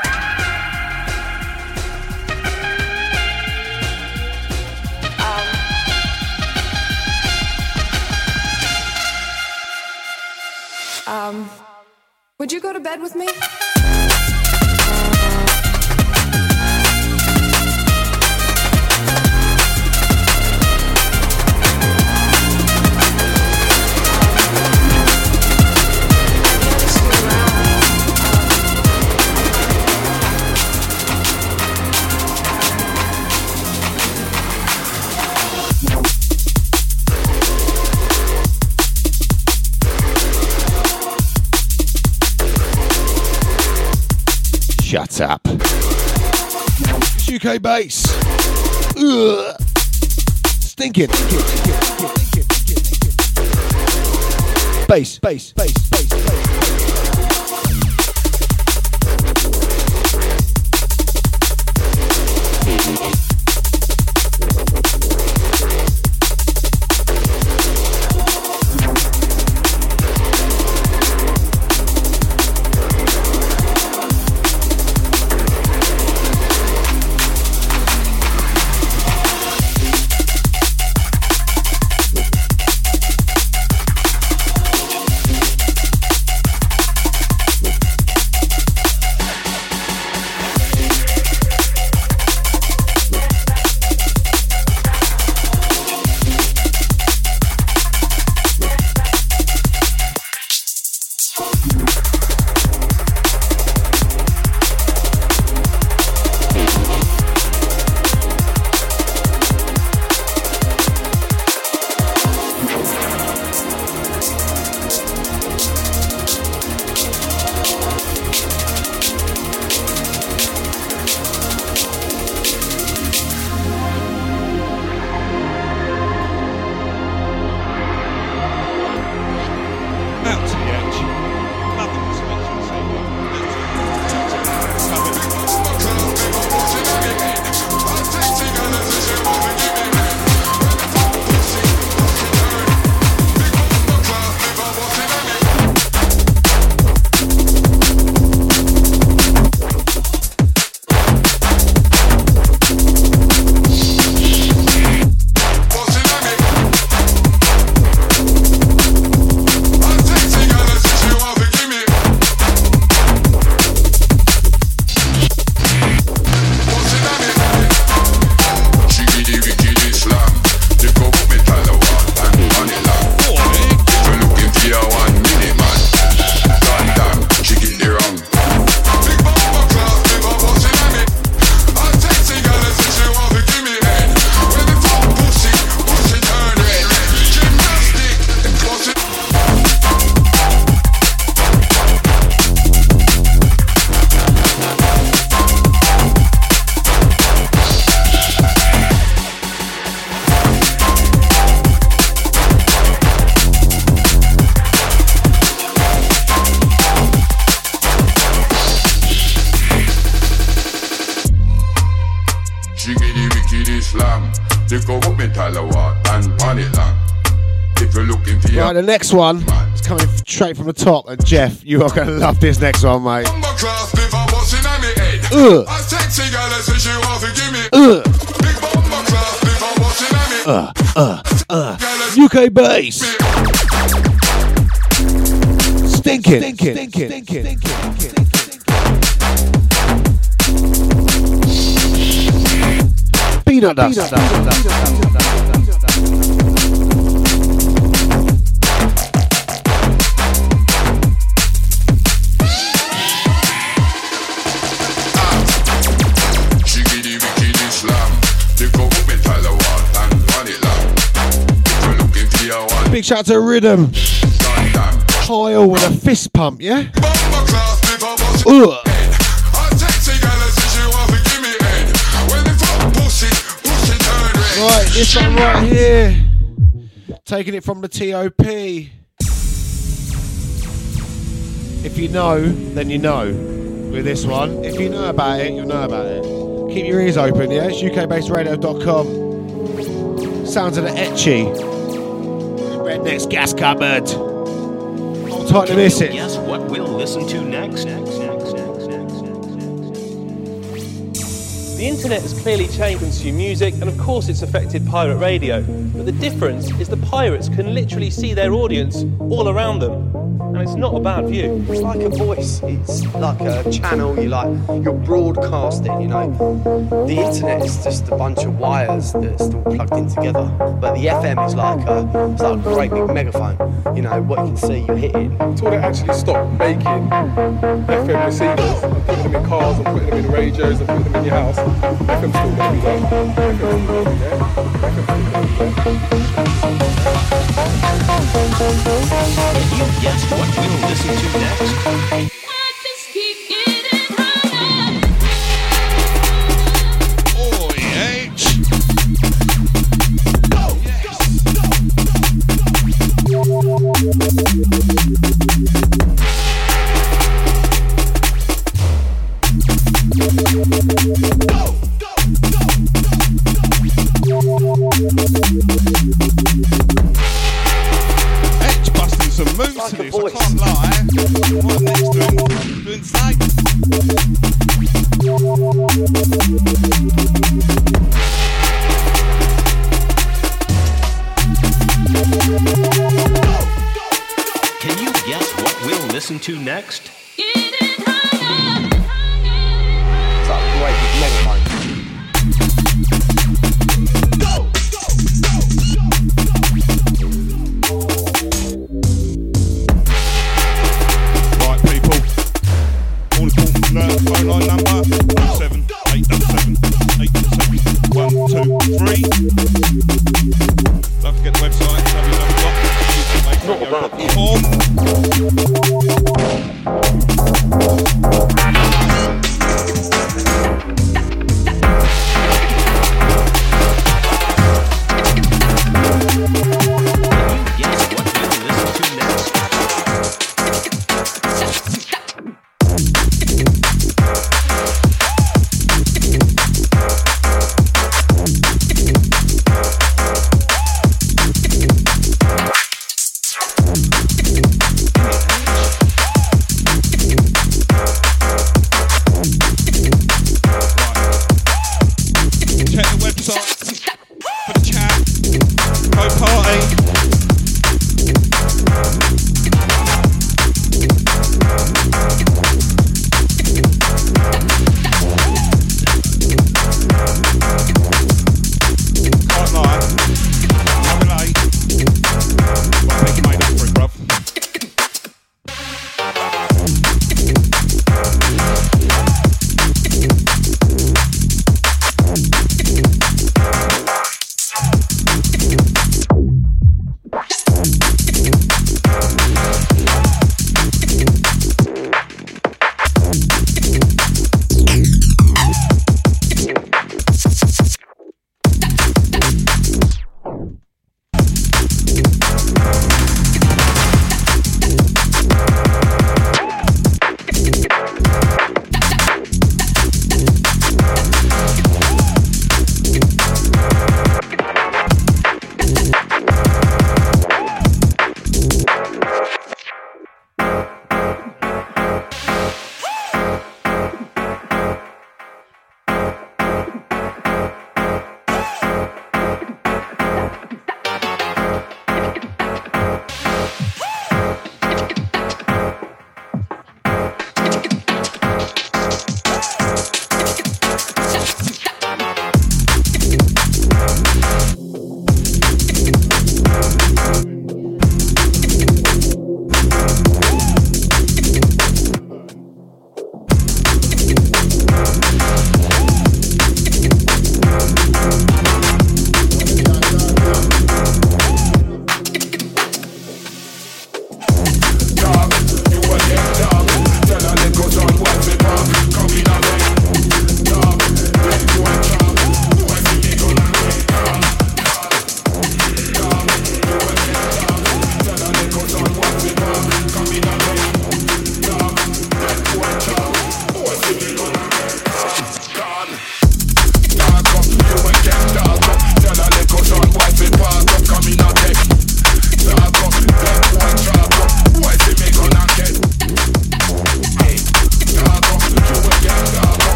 um, um, would you go to bed with me? Shut up. It's U K bass. Ugh. Stinking. Bass, bass, bass, bass, bass. They go up in Talawa and on it long. If you're looking for Right, the next one is coming straight from the top. And Jeff, you are going to love this next one, mate. Ugh. Ugh. Uh, uh, uh. U K bass. Stinking. Stinking. Stinking. Stinking. Peanut dust. Peanut dust. Big shout out to Rhythm. Kyle with a fist pump, yeah? Ugh. Right, this one right here. Taking it from the T O P. If you know, then you know with this one. If you know about it, you'll know about it. Keep your ears open, yeah? It's U K based radio dot com. Sounds of the Etchy. Redneck's gas cupboard. Hold tight to miss it. Guess what we'll listen to next? next, next, next, next, The internet has clearly changed consume music, and of course it's affected pirate radio. But the difference is the pirates can literally see their audience all around them. And it's not a bad view. It's like a voice. It's like a channel. You like you're broadcasting. You know, the internet is just a bunch of wires that's all plugged in together. But the F M is like a it's like a great big megaphone. You know what you can see, you're hitting. Until they actually stop making F M receivers and putting them in cars and putting them in radios and putting them in your house, F M's still going to be there. F M's still going to be there. F M's still going to be there. You guessed what we'll listen to next? Oh, yeah. Edge busting some moves Like to a this, voice. I can't lie. Right next to him, doing fake. Can you guess what we'll listen to next? It's like a great big megaphone. Right, people. All important to know, phone line number oh seven eight seven seven eight seven one two three. Don't forget the website w w w dot u k dot com. Guess what we'll listen to next?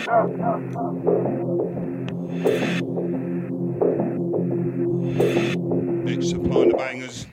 It's supplying the bangers.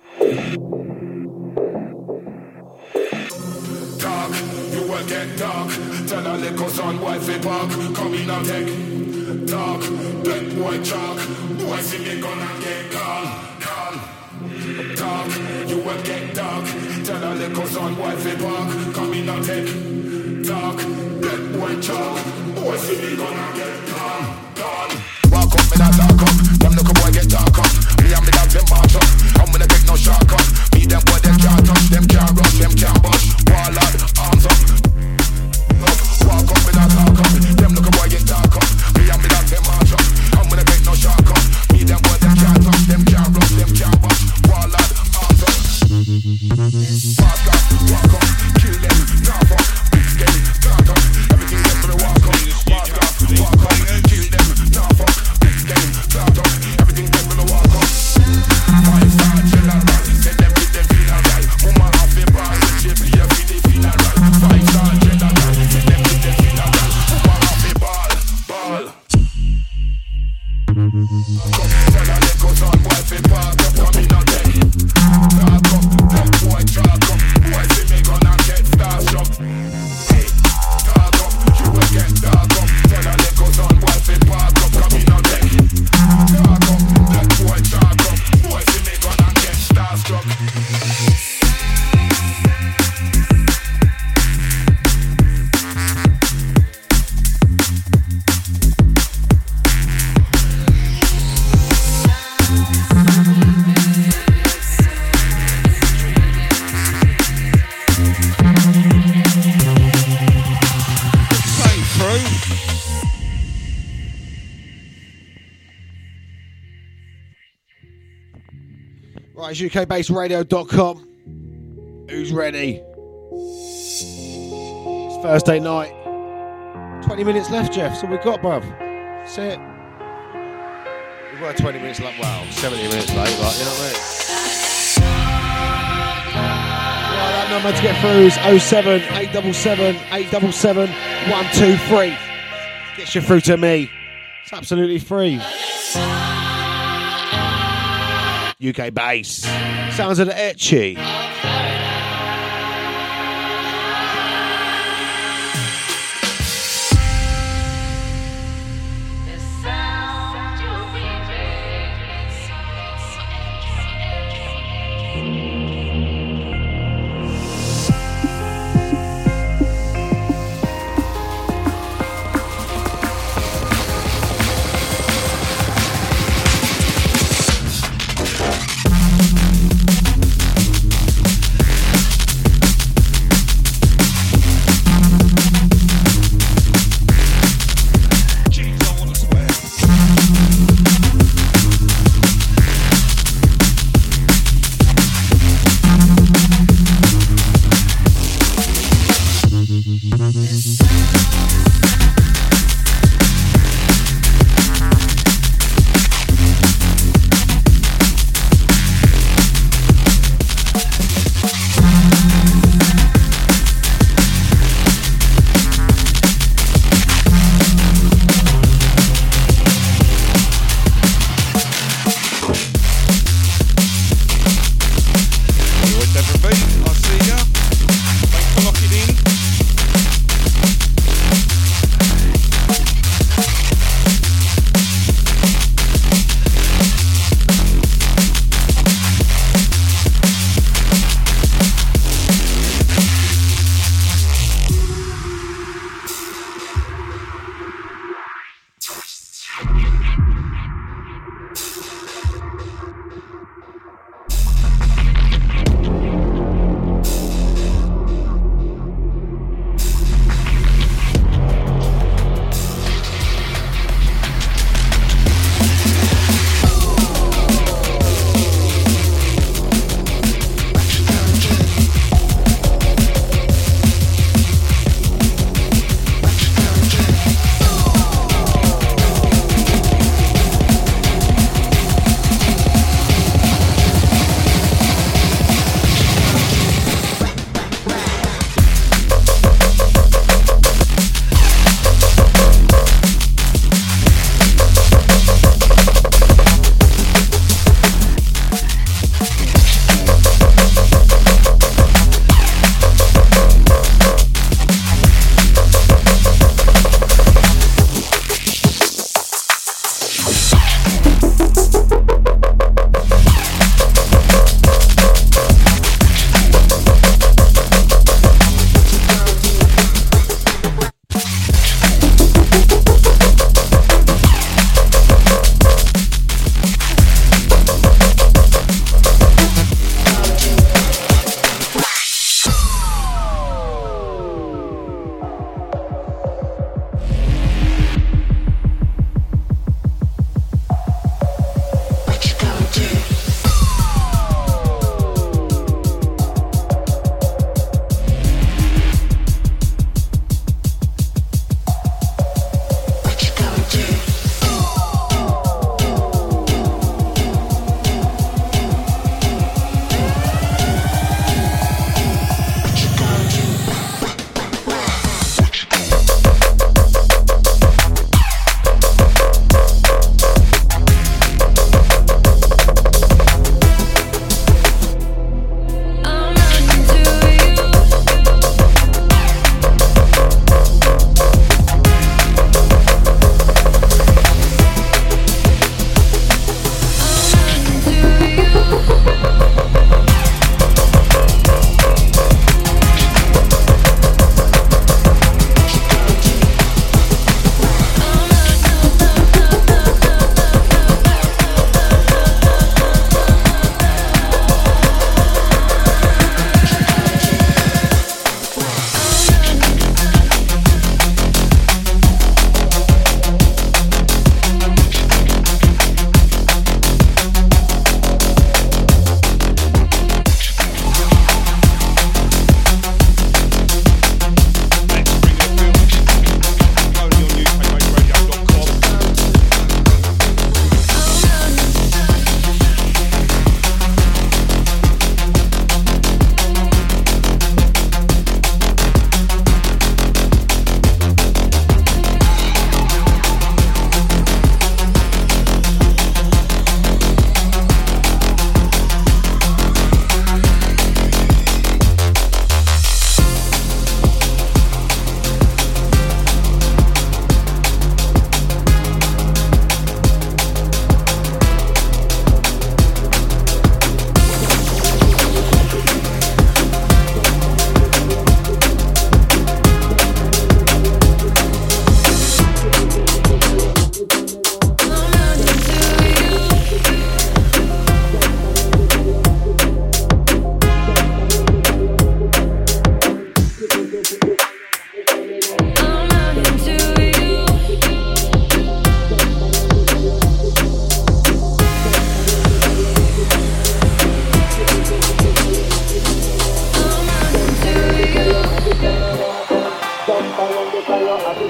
Dark, you will get dark. Tell a little son, wifey park. Come in and take dark. Black boy chalk. Boy see me gonna get gone, gone. Dark, you will get dark. Tell a little son, wifey park. Come in and take dark. Black boy chalk. Boy see me gonna get gone, gone. Walk up, me not talk up. Them little boy get dark up. Me and me dog them march up. I'm gonna take no shortcut. Me them boy them can't touch. Them can't rush. Them can't bush. Warlord, arms up. Up. Walk up, me not talk up. Them little boy get dark up. Me and me dog them march up. I'm gonna take no shortcut. Me them boy them can't touch. Them can't rush. Them can't bush. Warlord, arms up. Walk up, walk up. Kill them. Now fuck. Big game. Dark up. Everything them for the walk up. Walk up, walk up. Kill them. Now fuck. Big game. Dark up. Everything them for the walk up. Five star general. Say them with them feel alright. Woman off the bar. She play a feel they feel alright. Five star general. Say them with them feel alright. Woman off the ball, ball. Tell a little son, wife it park up. Come in and take talk up. That boy talk up. Boy see me gonna get starstruck. Hey, talk up. You will get dark up. Tell a little son, wife it park up. Come in and take talk up. That boy talk up. Boy see me gonna get starstruck. Right, it's U K based radio dot com. Who's ready? It's Thursday night. twenty minutes left, Jeff. So we've got, bruv. That's it. We've got twenty minutes left. Wow, seventy minutes late, like, you know what I mean? Right, that number to get through is oh seven, eight seven seven, eight seven seven, one two three. Gets you through to me. It's absolutely free. U K bass. Sounds of the etchy.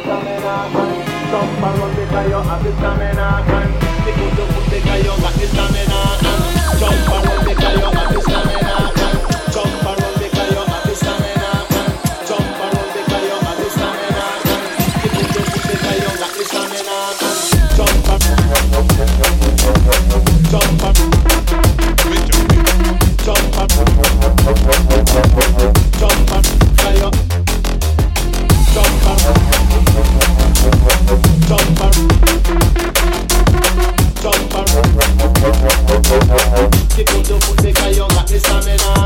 stamina. Jump around because you have the stamina. Pick up your foot because you got the stamina. Jump around because you have the stamina. Jump around because you have the stamina. Jump around because you have the stamina. Pick up your foot because you got the stamina. Jump up, jump up, jump up, jump up, fire, jump up, jump up, jump up. Kick out your foot because you got the stamina.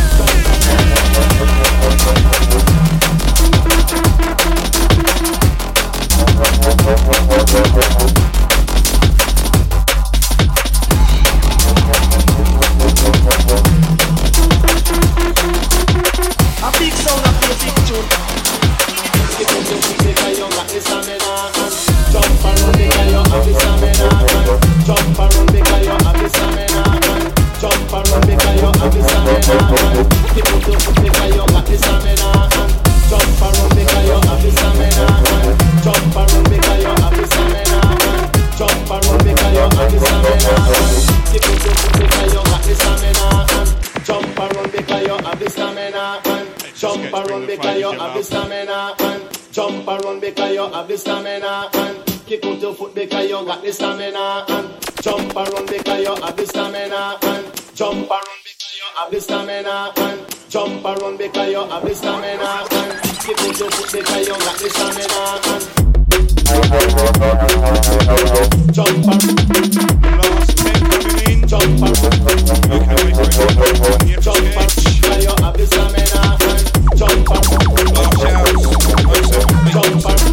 A big sound of a big tune. Kick out your foot because you got the stamina. Jump around because you have the stamina. Jump around because you have the stamina. Jump around because you have the stamina. Kick out your foot because you got the stamina. Jump around because you have the stamina. Jump around because you have the stamina. Jump around because you have the stamina. Kick out your foot because you got the stamina. Jump around because you have the stamina. Jump around because you have the stamina. Jump around because you have the stamina. Kick out your foot because you got the stamina. Jump around because you have the stamina. Jump around because you have the stamina. Jump around because you have the stamina. Kick out your foot because you got the stamina. Jump around. Jump around. Jump around because you have the stamina. Jump around. Jump around.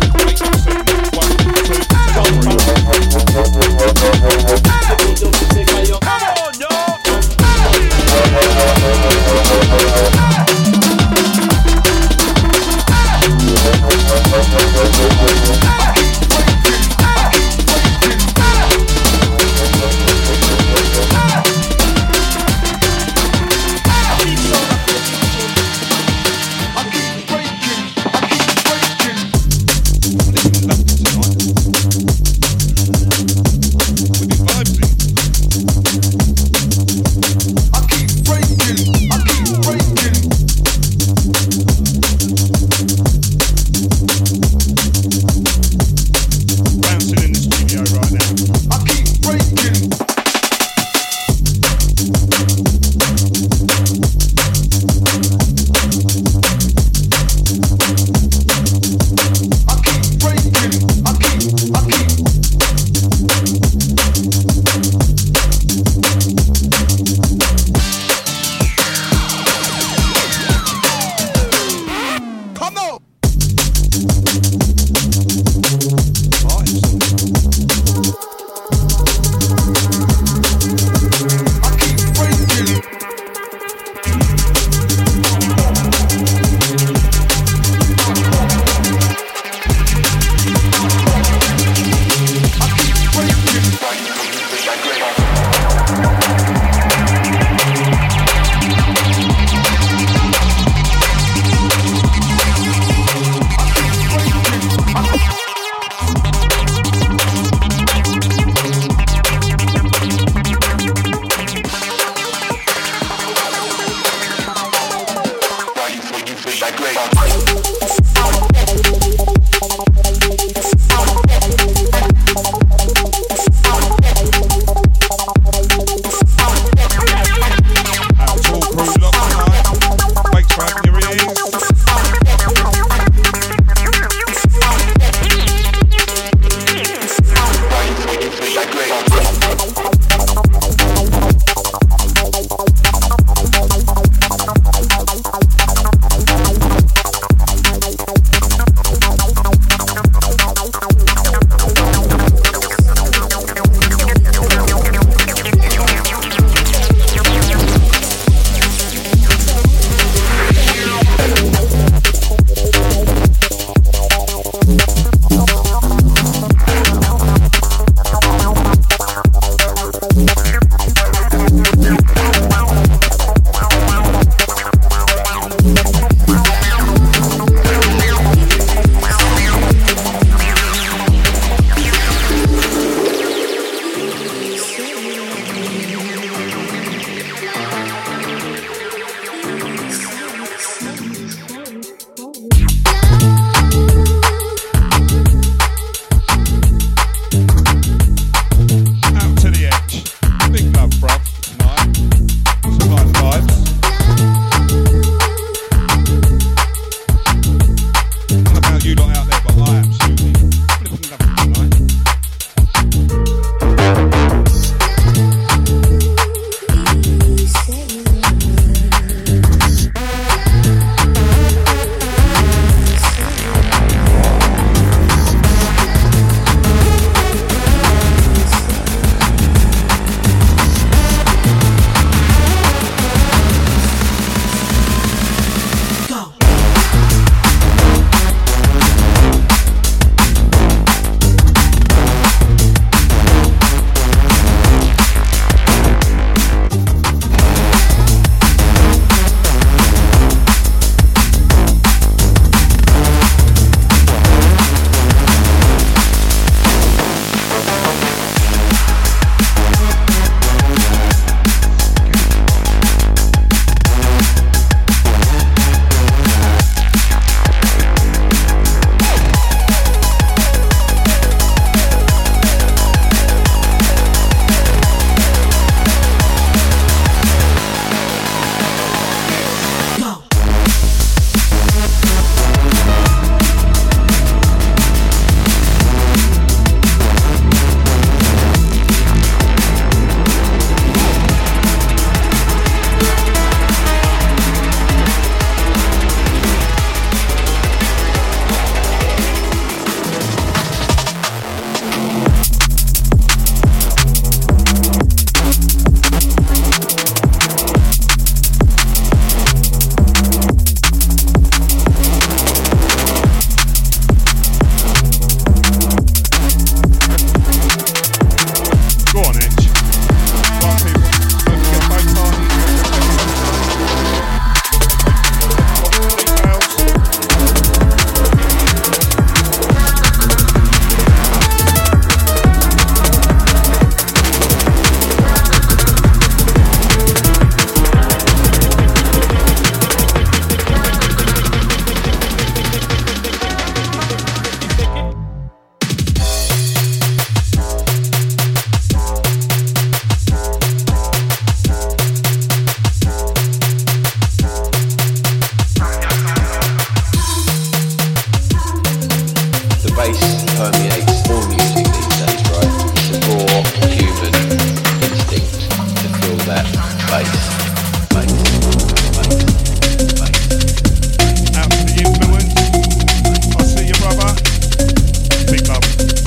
permeates all music these days, right? The raw human instinct to feel that bass, bass, bass, bass. Out to the influence. I see you, brother. Big love.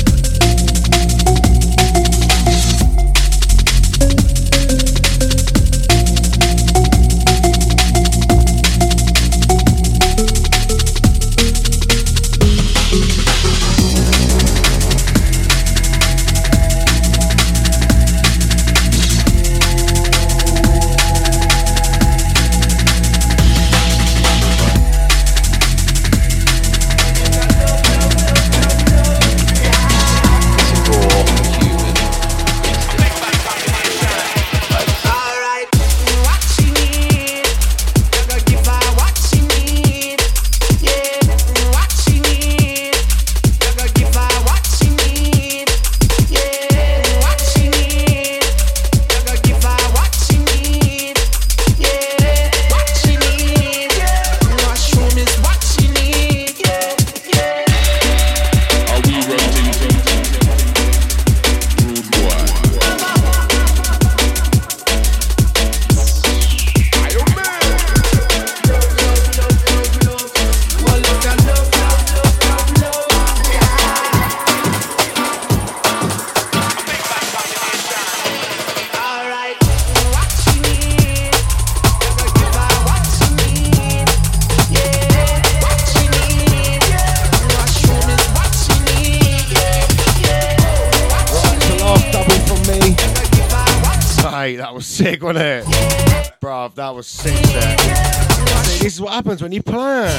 Sick, wasn't it? Bruv, that was sick there. See, this is what happens when you plan.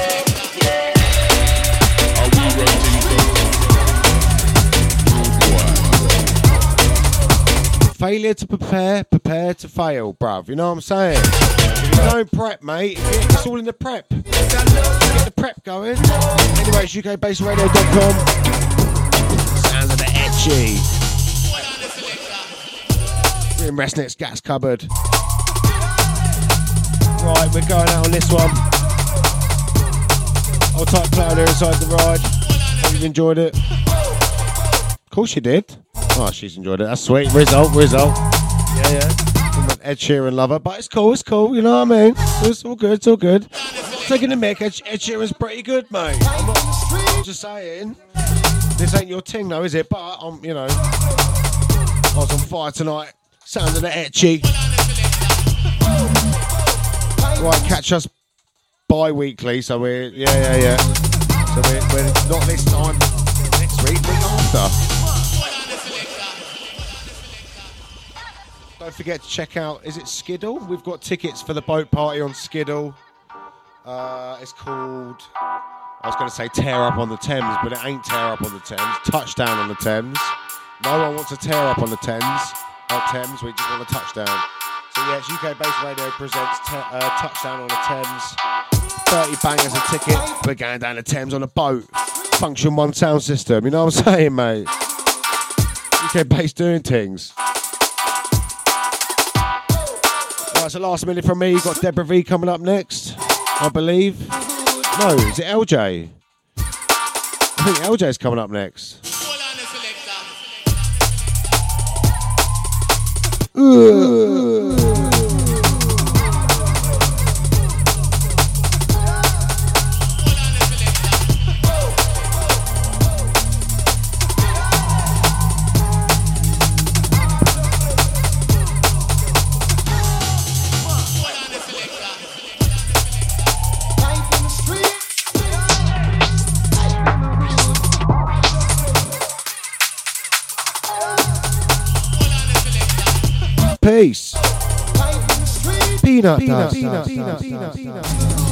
Failure to prepare, prepare to fail, bruv. You know what I'm saying? If you don't prep, mate, it's all in the prep. Get the prep going. Anyway, it's U K based radio dot com. Sound of the etchy. We're in Resnick's gas cupboard. Right, we're going out on this one. I'll type Cloud here inside the ride. Hope you've enjoyed it. Of course you did. Oh, she's enjoyed it. That's sweet. Result, result. Yeah, yeah. I'm an Ed Sheeran lover, but it's cool, it's cool. You know what I mean? It's all good, it's all good. Taking the mic, Ed, Ed Sheeran's pretty good, mate. I'm not I'm just saying. This ain't your thing, though, is it? But I'm, you know, I was on fire tonight. Sound of the etchy. Right, catch us bi-weekly, so we're, yeah, yeah, yeah. So we're, we're not this time, next week, week after. Don't forget to check out, is it Skiddle? We've got tickets for the boat party on Skiddle. Uh, it's called, I was going to say Tear Up on the Thames, but it ain't Tear Up on the Thames. Touchdown on the Thames. No one wants to tear up on the Thames. At Thames, we just want a touchdown. So yeah, it's U K Based Radio presents te- uh, Touchdown on the Thames. thirty bangers a ticket. We're going down the Thames on a boat. Function one sound system. You know what I'm saying, mate? U K Based doing things. Right, so last minute from me. You've got Deborah V coming up next, I believe. No, is it L J? I think L J's coming up next. Ooh. Peace. Peanut, peanut, peanut, peanut, peanut, peanut.